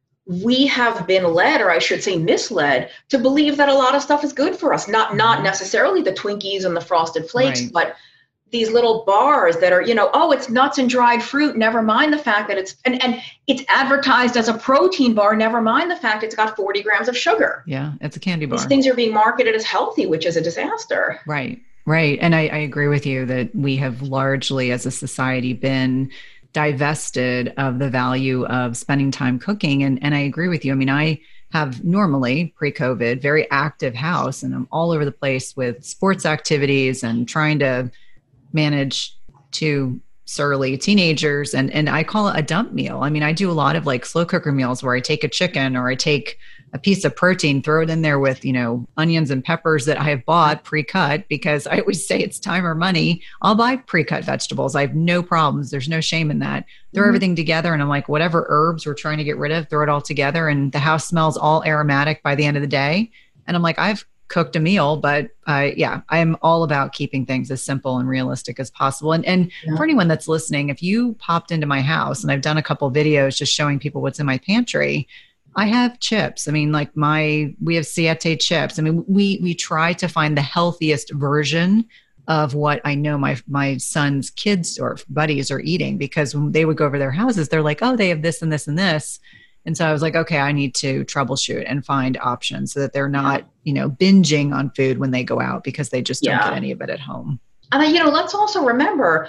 we have been led, or I should say misled, to believe that a lot of stuff is good for us. Not not necessarily the Twinkies and the Frosted Flakes, right. but these little bars that are, you know, oh, it's nuts and dried fruit. Never mind the fact that it's, and, and it's advertised as a protein bar. Never mind the fact it's got forty grams of sugar. Yeah, it's a candy bar. These things are being marketed as healthy, which is a disaster. Right, right. And I, I agree with you that we have largely as a society been divested of the value of spending time cooking. And, and I agree with you. I mean, I have normally pre-COVID, very active house, and I'm all over the place with sports activities and trying to manage two surly teenagers. And, and I call it a dump meal. I mean, I do a lot of like slow cooker meals where I take a chicken or I take a piece of protein, throw it in there with, you know, onions and peppers that I have bought pre-cut, because I always say it's time or money. I'll buy pre-cut vegetables. I have no problems. There's no shame in that. Throw mm-hmm. everything together. And I'm like, whatever herbs we're trying to get rid of, throw it all together. And the house smells all aromatic by the end of the day. And I'm like, I've cooked a meal, but I, yeah, I am all about keeping things as simple and realistic as possible. And, and yeah. for anyone that's listening, if you popped into my house, and I've done a couple of videos just showing people what's in my pantry, I have chips. I mean, like my, we have Siete chips. I mean, we, we try to find the healthiest version of what I know my, my son's kids or buddies are eating, because when they would go over their houses, they're like, oh, they have this and this and this. And so I was like, okay, I need to troubleshoot and find options so that they're not, yeah. you know, binging on food when they go out because they just don't yeah. get any of it at home. And, you know, let's also remember,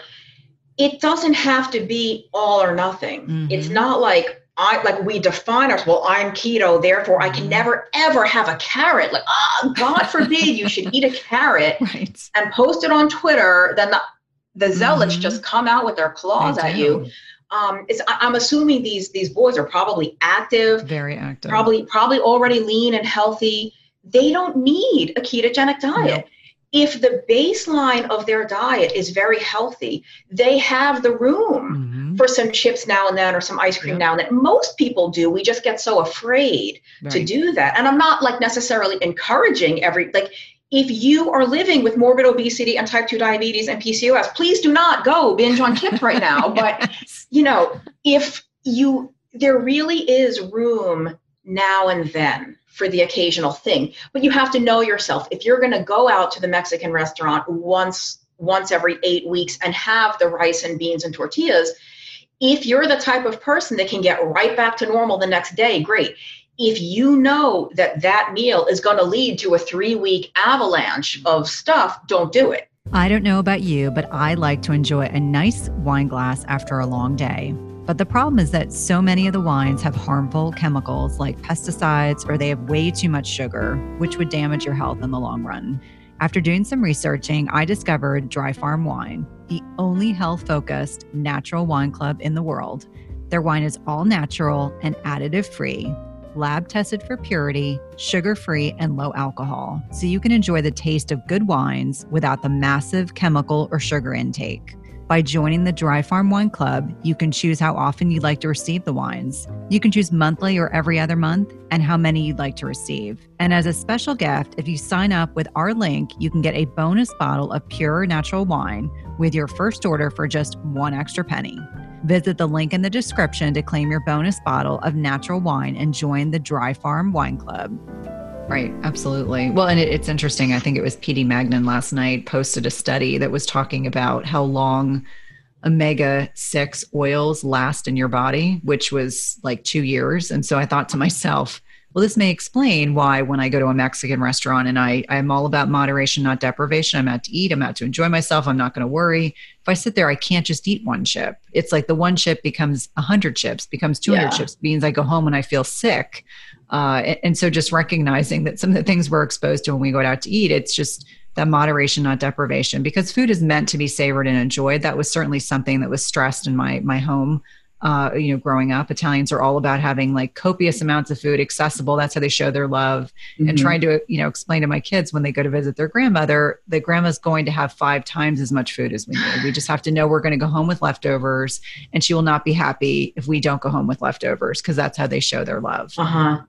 it doesn't have to be all or nothing. Mm-hmm. It's not like, I like we define ourselves, well, I'm keto, therefore I can never, ever have a carrot. Like, oh, God forbid you should eat a carrot right. and post it on Twitter. Then the, the zealots mm-hmm. just come out with their claws at you. Um, it's, I'm assuming these these boys are probably active, very active, probably probably already lean and healthy. they don't need a ketogenic diet. Nope. If the baseline of their diet is very healthy, they have the room mm-hmm. for some chips now and then or some ice cream yep. now and then. Most people do. We just get so afraid right. to do that. And I'm not like necessarily encouraging every, like if you are living with morbid obesity and type two diabetes and P C O S, please do not go binge on chips right now. But, you know, if you, there really is room now and then for the occasional thing, but you have to know yourself. If you're going to go out to the Mexican restaurant once, once every eight weeks and have the rice and beans and tortillas, if you're the type of person that can get right back to normal the next day, great. If you know that that meal is going to lead to a three-week avalanche of stuff, don't do it. I don't know about you, but I like to enjoy a nice wine glass after a long day. But the problem is that so many of the wines have harmful chemicals like pesticides, or they have way too much sugar, which would damage your health in the long run. After doing some researching, I discovered Dry Farm Wine, the only health-focused natural wine club in the world. Their wine is all natural and additive-free, lab-tested for purity, sugar-free, and low alcohol, so you can enjoy the taste of good wines without the massive chemical or sugar intake. By joining the Dry Farm Wine Club, you can choose how often you'd like to receive the wines. You can choose monthly or every other month, and how many you'd like to receive. And as a special gift, if you sign up with our link, you can get a bonus bottle of pure natural wine with your first order for just one extra penny. Visit the link in the description to claim your bonus bottle of natural wine and join the Dry Farm Wine Club. Right. Absolutely. Well, and it, it's interesting. I think it was P D Magnan last night posted a study that was talking about how long omega six oils last in your body, which was like two years. And so I thought to myself, well, this may explain why when I go to a Mexican restaurant and I, I'm all about moderation, not deprivation. I'm out to eat. I'm out to enjoy myself. I'm not going to worry. If I sit there, I can't just eat one chip. It's like the one chip becomes a hundred chips, becomes two hundred yeah. chips. Means I go home when I feel sick. Uh, and, and so just recognizing that some of the things we're exposed to when we go out to eat, it's just that moderation, not deprivation, because food is meant to be savored and enjoyed. That was certainly something that was stressed in my, my home. Uh, you know, growing up, Italians are all about having like copious amounts of food accessible. That's how they show their love. Mm-hmm. And trying to, you know, explain to my kids when they go to visit their grandmother, that grandma's going to have five times as much food as we need. We just have to know we're going to go home with leftovers, and she will not be happy if we don't go home with leftovers, because that's how they show their love. Uh-huh.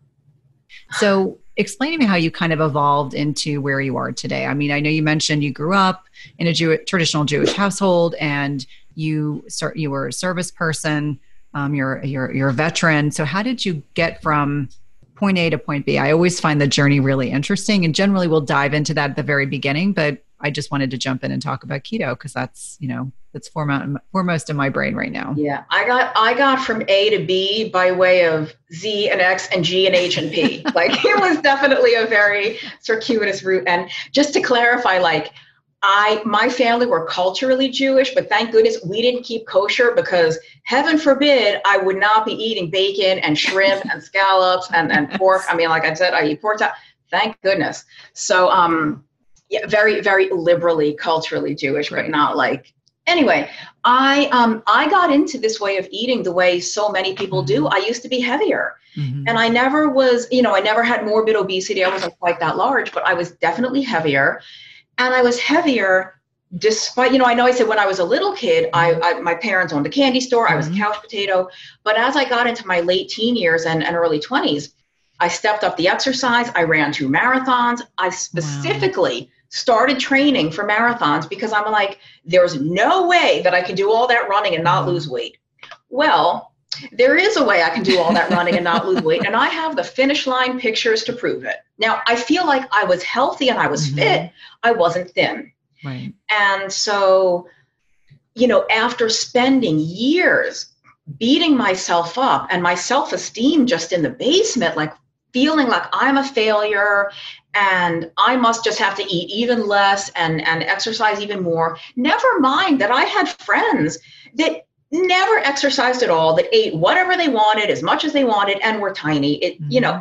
So explain to me how you kind of evolved into where you are today. I mean, I know you mentioned you grew up in a Jew- traditional Jewish household, and you start, you were a service person. Um, you're, you're, you're a veteran. So how did you get from point A to point B? I always find the journey really interesting, and generally we'll dive into that at the very beginning, but I just wanted to jump in and talk about keto because that's, you know, that's foremost, foremost in my brain right now. Yeah. I got, I got from A to B by way of Z and X and G and H and P. Like it was definitely a very circuitous route. And just to clarify, like, I, my family were culturally Jewish, but thank goodness we didn't keep kosher, because heaven forbid I would not be eating bacon and shrimp and scallops and, and pork. I mean, like I said, I eat pork. Thank goodness. So, um, yeah, very, very liberally, culturally Jewish, right. But not like, anyway, I, um, I got into this way of eating the way so many people mm-hmm. do. I used to be heavier mm-hmm. and I never was, you know, I never had morbid obesity. I wasn't quite that large, but I was definitely heavier. And I was heavier despite, you know, I know I said when I was a little kid, I, I my parents owned a candy store. I was a couch potato. But as I got into my late teen years and, and early twenties, I stepped up the exercise. I ran two marathons. I specifically wow. started training for marathons because I'm like, there's no way that I can do all that running and not lose weight. Well, there is a way I can do all that running and not lose weight. And I have the finish line pictures to prove it. Now, I feel like I was healthy and I was mm-hmm. fit. I wasn't thin. Right. And so, you know, after spending years beating myself up and my self-esteem just in the basement, like feeling like I'm a failure and I must just have to eat even less and, and exercise even more. Never mind that I had friends that never exercised at all, that ate whatever they wanted, as much as they wanted, and were tiny. It, mm-hmm. you know,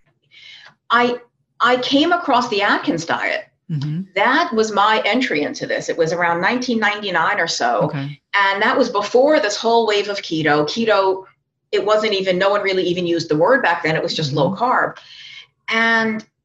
I, I came across the Atkins diet. Mm-hmm. That was my entry into this. It was around nineteen ninety-nine or so. Okay. And that was before this whole wave of keto. Keto, it wasn't even, no one really even used the word back then. It was just mm-hmm. low carb. And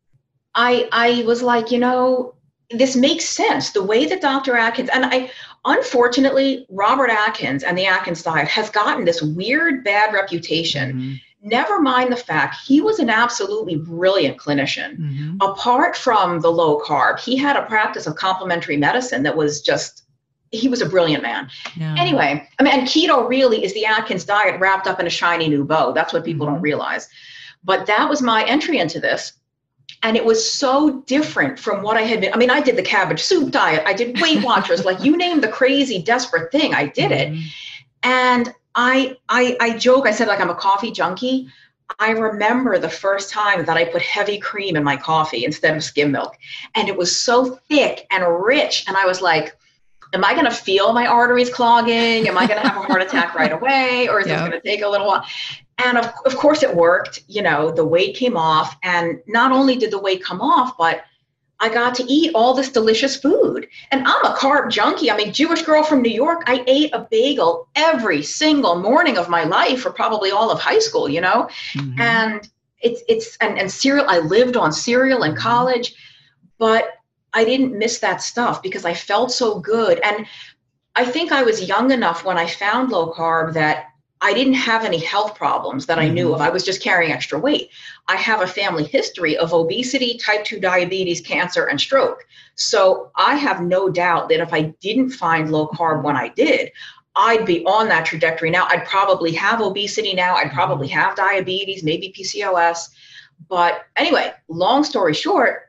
I, I was like, you know, this makes sense. The way that Doctor Atkins, and I, unfortunately, Robert Atkins and the Atkins diet has gotten this weird, bad reputation. Mm-hmm. Never mind the fact he was an absolutely brilliant clinician. Mm-hmm. Apart from the low carb, he had a practice of complementary medicine that was just, he was a brilliant man. Yeah. Anyway, I mean, and keto really is the Atkins diet wrapped up in a shiny new bow. That's what people mm-hmm. don't realize. But that was my entry into this. And it was so different from what I had been. I mean, I did the cabbage soup diet. I did Weight Watchers, like you name the crazy, desperate thing, I did mm-hmm. it. And I, I, I joke, I said, like, I'm a coffee junkie. I remember the first time that I put heavy cream in my coffee instead of skim milk. And it was so thick and rich. And I was like, am I going to feel my arteries clogging? Am I going to have a heart attack right away? Or is yeah. this going to take a little while? And of, of course it worked. You know, the weight came off. And not only did the weight come off, but I got to eat all this delicious food. And I'm a carb junkie. I mean, Jewish girl from New York, I ate a bagel every single morning of my life for probably all of high school, you know? Mm-hmm. And it's, it's, and, and cereal, I lived on cereal in college, but I didn't miss that stuff because I felt so good. And I think I was young enough when I found low carb that I didn't have any health problems that I knew of. I was just carrying extra weight. I have a family history of obesity, type two diabetes, cancer, and stroke. So I have no doubt that if I didn't find low carb when I did, I'd be on that trajectory now. I'd probably have obesity now. I'd probably have diabetes, maybe P C O S. But anyway, long story short,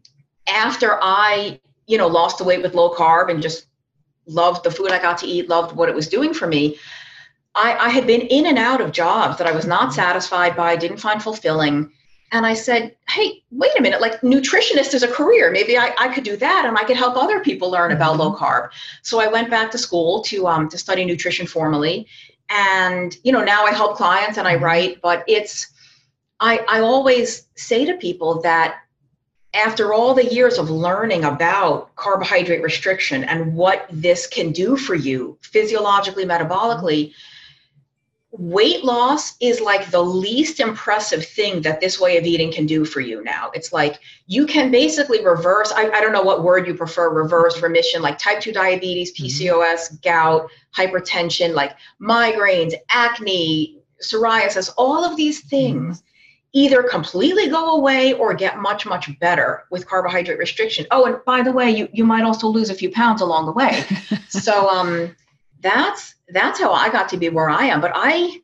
after I, you know, lost the weight with low carb and just loved the food I got to eat, loved what it was doing for me, I, I had been in and out of jobs that I was not satisfied by, didn't find fulfilling. And I said, hey, wait a minute, like nutritionist is a career. Maybe I, I could do that and I could help other people learn about low carb. So I went back to school to um to study nutrition formally. And, you know, now I help clients and I write, but it's, I, I always say to people that after all the years of learning about carbohydrate restriction and what this can do for you physiologically, metabolically, weight loss is like the least impressive thing that this way of eating can do for you now. It's like you can basically reverse, I, I don't know what word you prefer, reverse, remission, like type two diabetes, P C O S, gout, hypertension, like migraines, acne, psoriasis, all of these things either completely go away or get much, much better with carbohydrate restriction. Oh, and by the way, you, you might also lose a few pounds along the way. so um, that's that's how I got to be where I am. But I,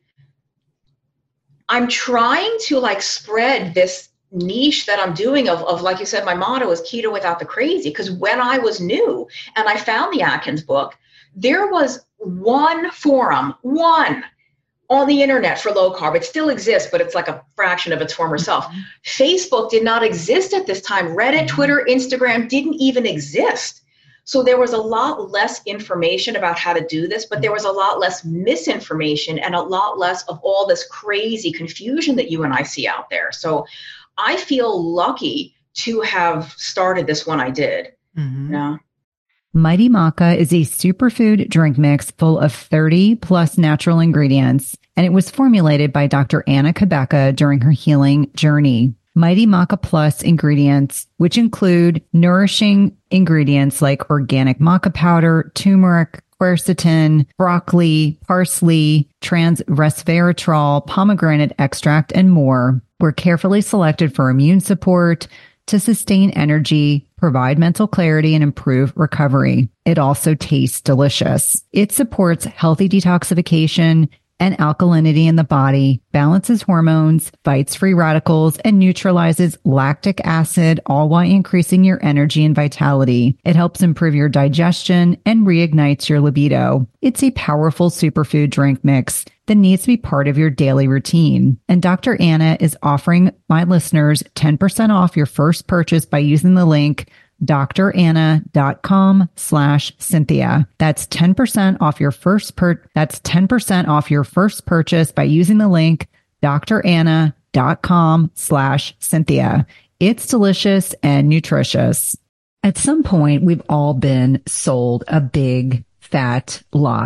I'm trying to like spread this niche that I'm doing of, of, like you said, my motto is keto without the crazy. Because when I was new and I found the Atkins book, there was one forum, one on the internet for low carb. It still exists, but it's like a fraction of its former self. Mm-hmm. Facebook did not exist at this time. Reddit, Twitter, Instagram didn't even exist. So there was a lot less information about how to do this, but there was a lot less misinformation and a lot less of all this crazy confusion that you and I see out there. So I feel lucky to have started this when I did. Mm-hmm. Yeah. Mighty Maca is a superfood drink mix full of thirty plus natural ingredients, and it was formulated by Doctor Anna Cabeca during her healing journey. Mighty Maca Plus ingredients, which include nourishing ingredients like organic maca powder, turmeric, quercetin, broccoli, parsley, trans resveratrol, pomegranate extract, and more, were carefully selected for immune support, to sustain energy, provide mental clarity, and improve recovery. It also tastes delicious. It supports healthy detoxification and alkalinity in the body, balances hormones, fights free radicals, and neutralizes lactic acid, all while increasing your energy and vitality. It helps improve your digestion and reignites your libido. It's a powerful superfood drink mix that needs to be part of your daily routine. And Doctor Anna is offering my listeners ten percent off your first purchase by using the link doctoranna.com slash Cynthia. That's ten percent off your first per, that's ten percent off your first purchase by using the link doctoranna.com slash Cynthia. It's delicious and nutritious. At some point, we've all been sold a big fat lie.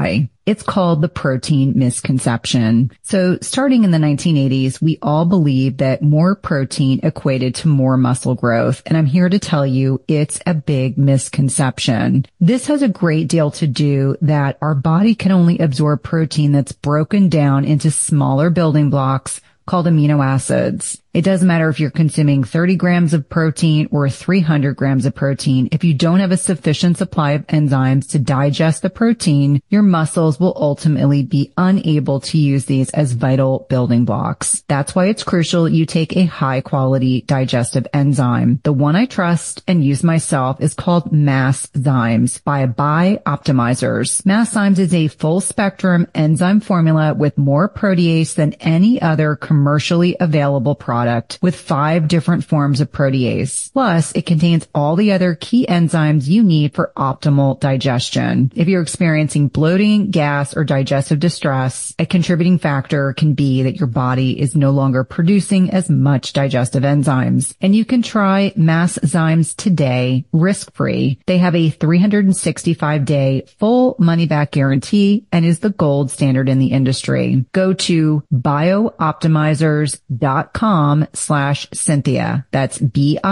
It's called the protein misconception. So starting in the nineteen eighties, we all believed that more protein equated to more muscle growth. And I'm here to tell you it's a big misconception. This has a great deal to do that our body can only absorb protein that's broken down into smaller building blocks called amino acids. It doesn't matter if you're consuming thirty grams of protein or three hundred grams of protein. If you don't have a sufficient supply of enzymes to digest the protein, your muscles will ultimately be unable to use these as vital building blocks. That's why it's crucial you take a high quality digestive enzyme. The one I trust and use myself is called Masszymes by Bioptimizers. Masszymes is a full spectrum enzyme formula with more protease than any other commercially available product. Product with five different forms of protease. Plus, it contains all the other key enzymes you need for optimal digestion. If you're experiencing bloating, gas, or digestive distress, a contributing factor can be that your body is no longer producing as much digestive enzymes. And you can try Masszymes today, risk-free. They have a three hundred sixty-five day full money-back guarantee and is the gold standard in the industry. Go to bioptimizers dot com slash Cynthia. That's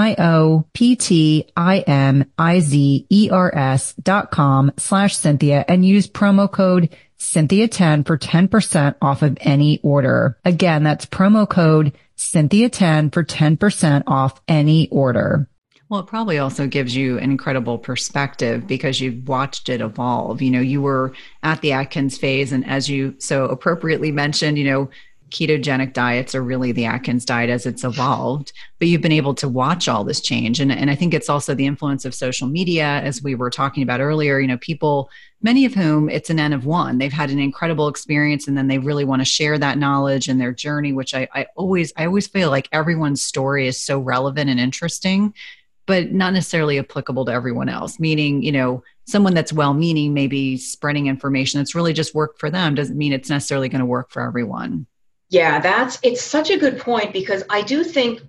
B-I-O-P-T-I-M-I-Z-E-R-S dot com slash Cynthia and use promo code Cynthia ten for ten percent off of any order. Again, that's promo code Cynthia ten for ten percent off any order. Well, it probably also gives you an incredible perspective because you've watched it evolve. You know, you were at the Atkins phase, and as you so appropriately mentioned, you know, ketogenic diets are really the Atkins diet as it's evolved, but you've been able to watch all this change. And, and I think it's also the influence of social media, as we were talking about earlier, you know, people, many of whom it's an N of one, they've had an incredible experience and then they really want to share that knowledge and their journey, which I, I always, I always feel like everyone's story is so relevant and interesting, but not necessarily applicable to everyone else. Meaning, you know, someone that's well-meaning, maybe spreading information that's really just worked for them doesn't mean it's necessarily going to work for everyone. Yeah, that's, it's such a good point because I do think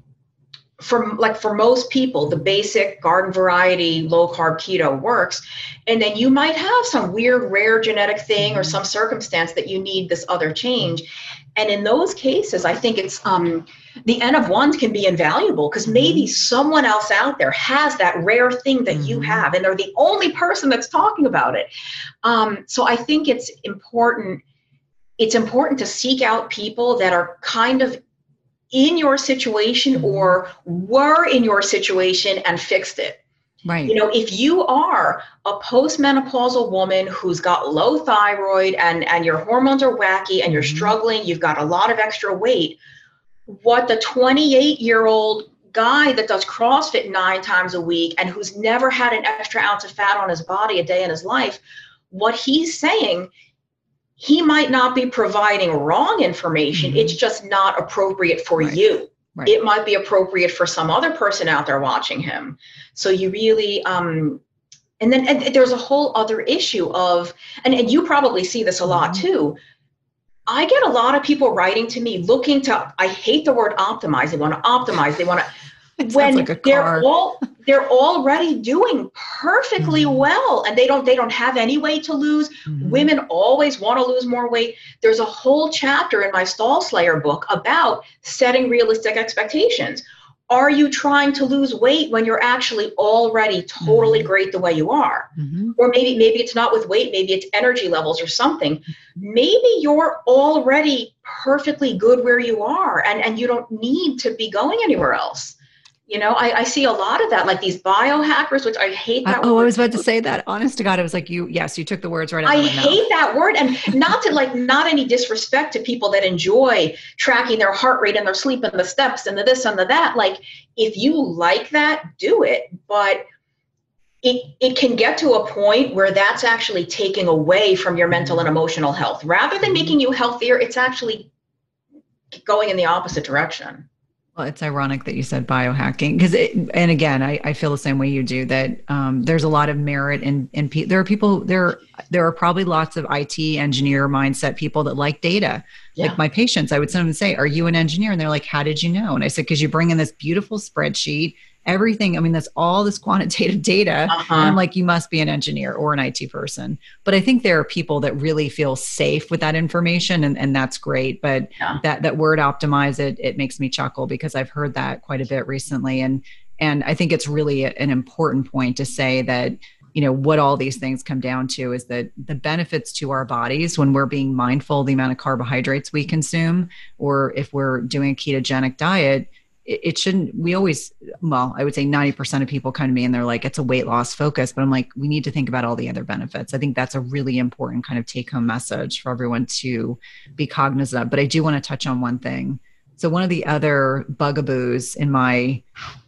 for like for most people, the basic garden variety, low carb keto works. And then you might have some weird, rare genetic thing or some circumstance that you need this other change. And in those cases, I think it's um, the N of ones can be invaluable because maybe someone else out there has that rare thing that you have, and they're the only person that's talking about it. Um, so I think it's important. It's important to seek out people that are kind of in your situation or were in your situation and fixed it. Right. You know, if you are a postmenopausal woman who's got low thyroid and, and your hormones are wacky and you're mm-hmm. struggling, you've got a lot of extra weight, what the twenty-eight year old guy that does CrossFit nine times a week and who's never had an extra ounce of fat on his body a day in his life, what he's saying, he might not be providing wrong information. Mm-hmm. It's just not appropriate for right. you. Right. It might be appropriate for some other person out there watching him. So you really, um, and then and there's a whole other issue of, and, and you probably see this a lot mm-hmm. too. I get a lot of people writing to me looking to, I hate the word optimize. They want to optimize. They want to, when like they're all, they're already doing perfectly mm-hmm. well and they don't, they don't have any weight to lose. Mm-hmm. Women always want to lose more weight. There's a whole chapter in my Stall Slayer book about setting realistic expectations. Are you trying to lose weight when you're actually already totally mm-hmm. great the way you are? Mm-hmm. Or maybe, maybe it's not with weight, maybe it's energy levels or something. Maybe you're already perfectly good where you are and, and you don't need to be going anywhere else. You know, I, I see a lot of that, like these biohackers, which I hate that I, oh, word. I was about to say that. Honest to God, I was like, you, yes, you took the words right out of my mouth. I hate that word. And not to like, not any disrespect to people that enjoy tracking their heart rate and their sleep and the steps and the this and the that. Like, if you like that, do it. But it it can get to a point where that's actually taking away from your mental and emotional health. Rather than making you healthier, it's actually going in the opposite direction. Well, it's ironic that you said biohacking because, and again, I, I feel the same way you do. That um, there's a lot of merit in in pe- there are people there. There are probably lots of I T engineer mindset people that like data. Yeah. Like my patients, I would sometimes say, "Are you an engineer?" And they're like, "How did you know?" And I said, "Because you bring in this beautiful spreadsheet everything. I mean, that's all this quantitative data. Uh-huh. And I'm like, you must be an engineer or an I T person. But I think there are people that really feel safe with that information, and, and that's great. But yeah. that that word optimize, it it makes me chuckle because I've heard that quite a bit recently. And and I think it's really a, an important point to say that, you know, what all these things come down to is that the benefits to our bodies when we're being mindful of the amount of carbohydrates we consume, or if we're doing a ketogenic diet, it, it shouldn't, we always, well, I would say ninety percent of people come to me and they're like, it's a weight loss focus, but I'm like, we need to think about all the other benefits. I think that's a really important kind of take home message for everyone to be cognizant of. But I do want to touch on one thing. So one of the other bugaboos in my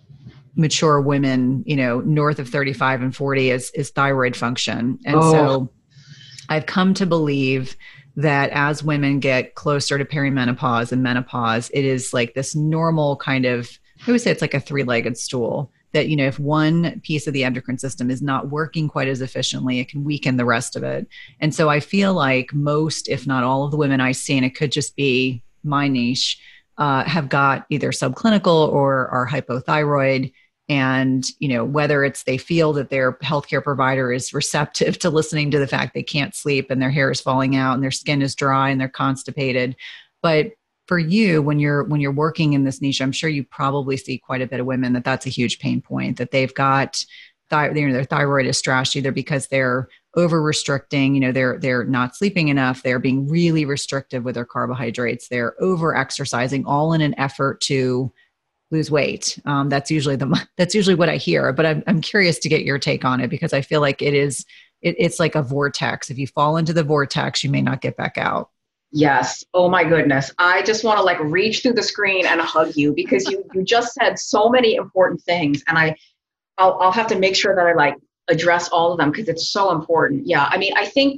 mature women, you know, north of thirty-five and forty is, is thyroid function. And oh. so I've come to believe that as women get closer to perimenopause and menopause, it is like this normal kind of, I would say it's like a three-legged stool that, you know, if one piece of the endocrine system is not working quite as efficiently, it can weaken the rest of it. And so I feel like most, if not all of the women I see, and it could just be my niche, uh, have got either subclinical or are hypothyroid. And, you know, whether it's they feel that their healthcare provider is receptive to listening to the fact they can't sleep and their hair is falling out and their skin is dry and they're constipated. But for you, when you're when you're working in this niche, I'm sure you probably see quite a bit of women that that's a huge pain point, that they've got Th- you know, their thyroid is trashed either because they're over restricting, you know, they're they're not sleeping enough, they're being really restrictive with their carbohydrates, they're over exercising, all in an effort to lose weight. Um, that's usually the that's usually what I hear. But I'm I'm curious to get your take on it, because I feel like it is it, it's like a vortex. If you fall into the vortex, you may not get back out. Yes. Oh my goodness. I just want to like reach through the screen and hug you, because you you just said so many important things, and I. I'll, I'll have to make sure that I like address all of them because it's so important. Yeah. I mean, I think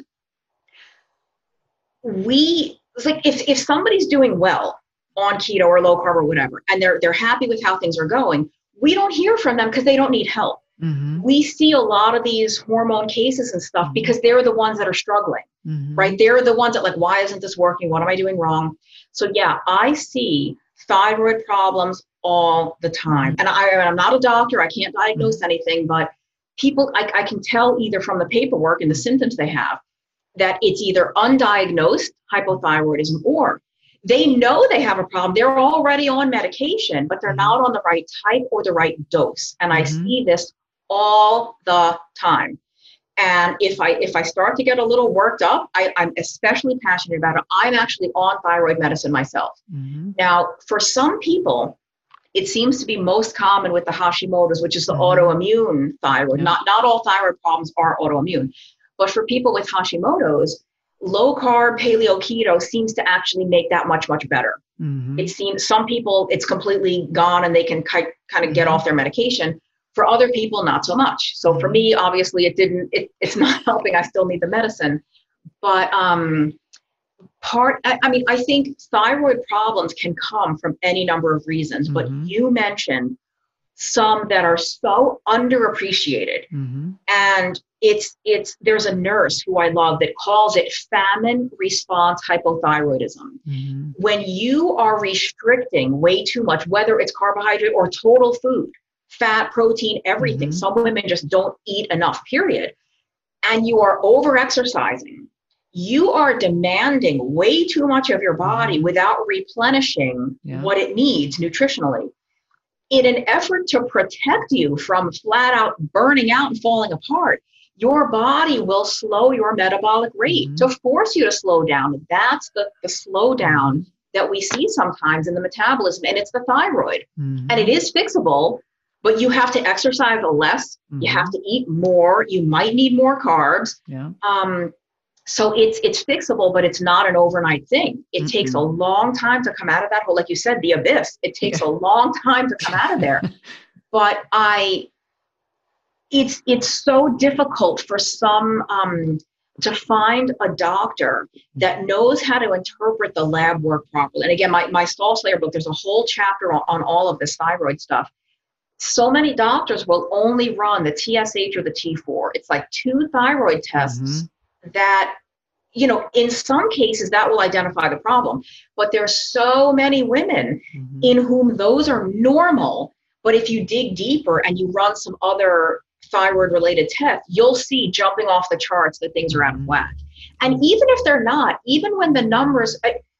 we, it's like if, if somebody's doing well on keto or low carb or whatever, and they're, they're happy with how things are going, we don't hear from them because they don't need help. Mm-hmm. We see a lot of these hormone cases and stuff mm-hmm. because they're the ones that are struggling, mm-hmm. right? They're the ones that like, why isn't this working? What am I doing wrong? So yeah, I see thyroid problems all the time. And I, I'm not a doctor. I can't diagnose mm-hmm. anything, but people, I, I can tell either from the paperwork and the symptoms they have that it's either undiagnosed hypothyroidism or they know they have a problem. They're already on medication, but they're mm-hmm. not on the right type or the right dose. And I mm-hmm. see this all the time. And if I if I start to get a little worked up, I, I'm especially passionate about it. I'm actually on thyroid medicine myself. Mm-hmm. Now, for some people, it seems to be most common with the Hashimoto's, which is the mm-hmm. autoimmune thyroid. Yeah. Not not all thyroid problems are autoimmune. But for people with Hashimoto's, low carb, paleo, keto seems to actually make that much, much better. Mm-hmm. It seems some people, it's completely gone and they can kind of get mm-hmm. off their medication. For other people, not so much. So for me, obviously, it didn't, it, it's not helping. I still need the medicine. But um, part, I, I mean, I think thyroid problems can come from any number of reasons. Mm-hmm. But you mentioned some that are so underappreciated. Mm-hmm. And it's, it's, there's a nurse who I love that calls it famine response hypothyroidism. Mm-hmm. When you are restricting way too much, whether it's carbohydrate or total food, fat, protein, everything. Mm-hmm. Some women just don't eat enough, period. And you are over exercising. You are demanding way too much of your body mm-hmm. without replenishing yeah. what it needs nutritionally. In an effort to protect you from flat out burning out and falling apart, your body will slow your metabolic rate mm-hmm. to force you to slow down. That's the, the slowdown that we see sometimes in the metabolism, and it's the thyroid. Mm-hmm. And it is fixable. But you have to exercise less. Mm-hmm. You have to eat more. You might need more carbs. Yeah. Um, so it's it's fixable, but it's not an overnight thing. It mm-hmm. takes a long time to come out of that hole. Like you said, the abyss. It takes yeah. a long time to come out of there. But I, it's it's so difficult for some um, to find a doctor that knows how to interpret the lab work properly. And again, my my Salt Slayer book, there's a whole chapter on, on all of this thyroid stuff. So many doctors will only run the T S H or the T four. It's like two thyroid tests mm-hmm. that, you know, in some cases that will identify the problem. But there's so many women mm-hmm. in whom those are normal, But if you dig deeper and you run some other thyroid related tests, you'll see jumping off the charts that things are out of whack. And even if they're not, even when the numbers,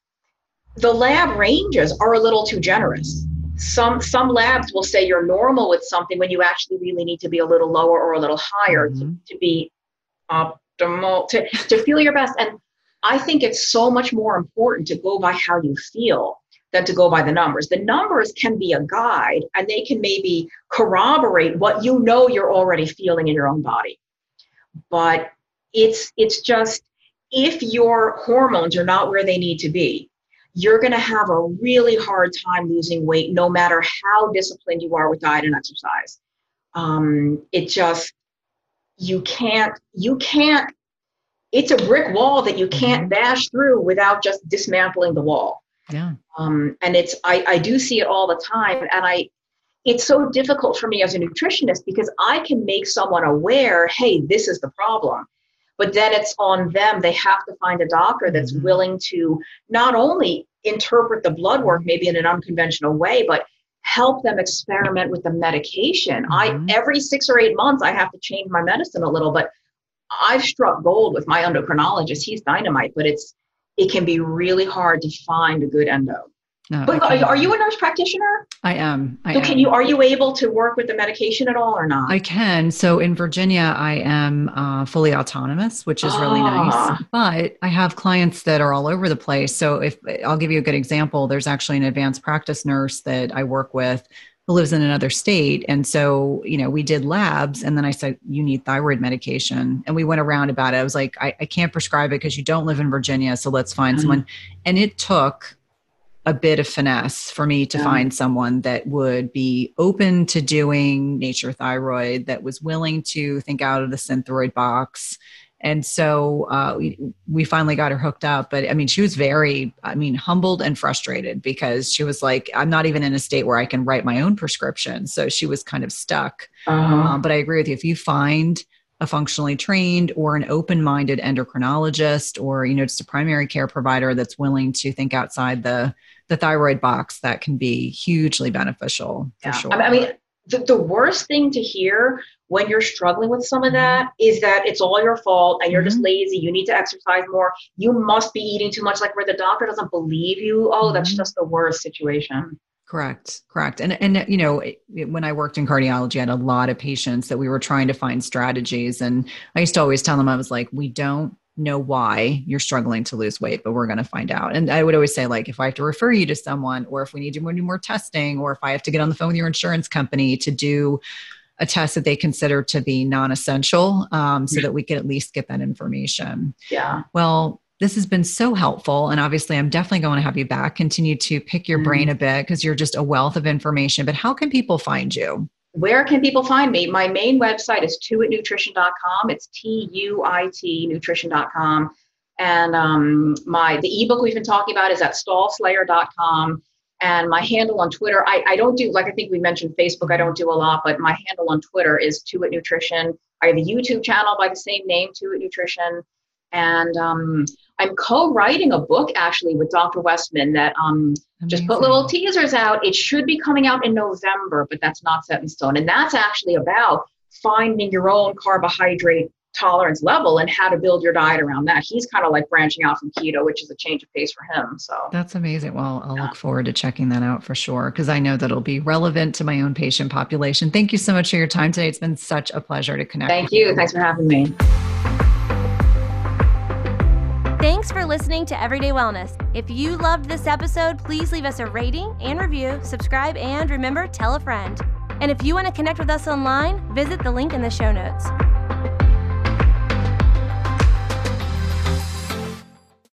the lab ranges are a little too generous. Some some labs will say you're normal with something when you actually really need to be a little lower or a little higher mm-hmm. to, to be optimal, to, to feel your best. And I think it's so much more important to go by how you feel than to go by the numbers. The numbers can be a guide, and they can maybe corroborate what you know you're already feeling in your own body. But it's it's just, if your hormones are not where they need to be, you're going to have a really hard time losing weight, no matter how disciplined you are with diet and exercise. Um, it just, you can't, you can't, it's a brick wall that you can't bash through without just dismantling the wall. Yeah. Um, and it's, I, I do see it all the time. And I, it's so difficult for me as a nutritionist because I can make someone aware, hey, this is the problem. But then it's on them. They have to find a doctor that's mm-hmm. willing to not only interpret the blood work maybe in an unconventional way, but help them experiment with the medication. Mm-hmm. I every six or eight months, I have to change my medicine a little, but I've struck gold with my endocrinologist. He's dynamite, but it's it can be really hard to find a good endo. No, but are, are you a nurse practitioner? I am. I so can am. you, are you able to work with the medication at all or not? I can. So in Virginia, I am uh, fully autonomous, which is really ah. nice, but I have clients that are all over the place. So if I'll give you a good example, there's actually an advanced practice nurse that I work with who lives in another state. And so, you know, we did labs and then I said, you need thyroid medication. And we went around about it. I was like, I, I can't prescribe it because you don't live in Virginia. So let's find mm-hmm. someone. And it took a bit of finesse for me to yeah. find someone that would be open to doing Nature Thyroid, that was willing to think out of the Synthroid box. And so uh, we, we finally got her hooked up. But I mean, she was very, I mean, humbled and frustrated because she was like, I'm not even in a state where I can write my own prescription. So she was kind of stuck. Uh-huh. Um, but I agree with you. If you find a functionally trained or an open-minded endocrinologist or, you know, just a primary care provider that's willing to think outside the, the thyroid box, that can be hugely beneficial for yeah. sure. I mean, the, the worst thing to hear when you're struggling with some of that is that it's all your fault and you're mm-hmm. just lazy. You need to exercise more. You must be eating too much, like where the doctor doesn't believe you. Oh, mm-hmm. that's just the worst situation. Correct. Correct. And, and, you know, when I worked in cardiology, I had a lot of patients that we were trying to find strategies. And I used to always tell them, I was like, we don't know why you're struggling to lose weight, but we're going to find out. And I would always say, like, if I have to refer you to someone, or if we need to do more testing, or if I have to get on the phone with your insurance company to do a test that they consider to be non-essential, um, so that we can at least get that information. Yeah. Well, this has been so helpful. And obviously I'm definitely going to have you back, continue to pick your mm. brain a bit because you're just a wealth of information. But how can people find you? Where can people find me? My main website is tuit nutrition dot com. It's T U I T nutrition dot com. And um, my the ebook we've been talking about is at stall slayer dot com. And my handle on Twitter, I, I don't do, like I think we mentioned Facebook, I don't do a lot, but my handle on Twitter is Tuit Nutrition. I have a YouTube channel by the same name, Tuit Nutrition. And um, I'm co-writing a book actually with Doctor Westman that um, just put little teasers out. It should be coming out in November, but that's not set in stone. And that's actually about finding your own carbohydrate tolerance level and how to build your diet around that. He's kind of like branching out from keto, which is a change of pace for him. So that's amazing. Well, I'll yeah. look forward to checking that out for sure, because I know that it'll be relevant to my own patient population. Thank you so much for your time today. It's been such a pleasure to connect. Thank with you. you. Thanks for having me. Thanks for listening to Everyday Wellness. If you loved this episode, please leave us a rating and review, subscribe, and remember, tell a friend. And if you want to connect with us online, visit the link in the show notes.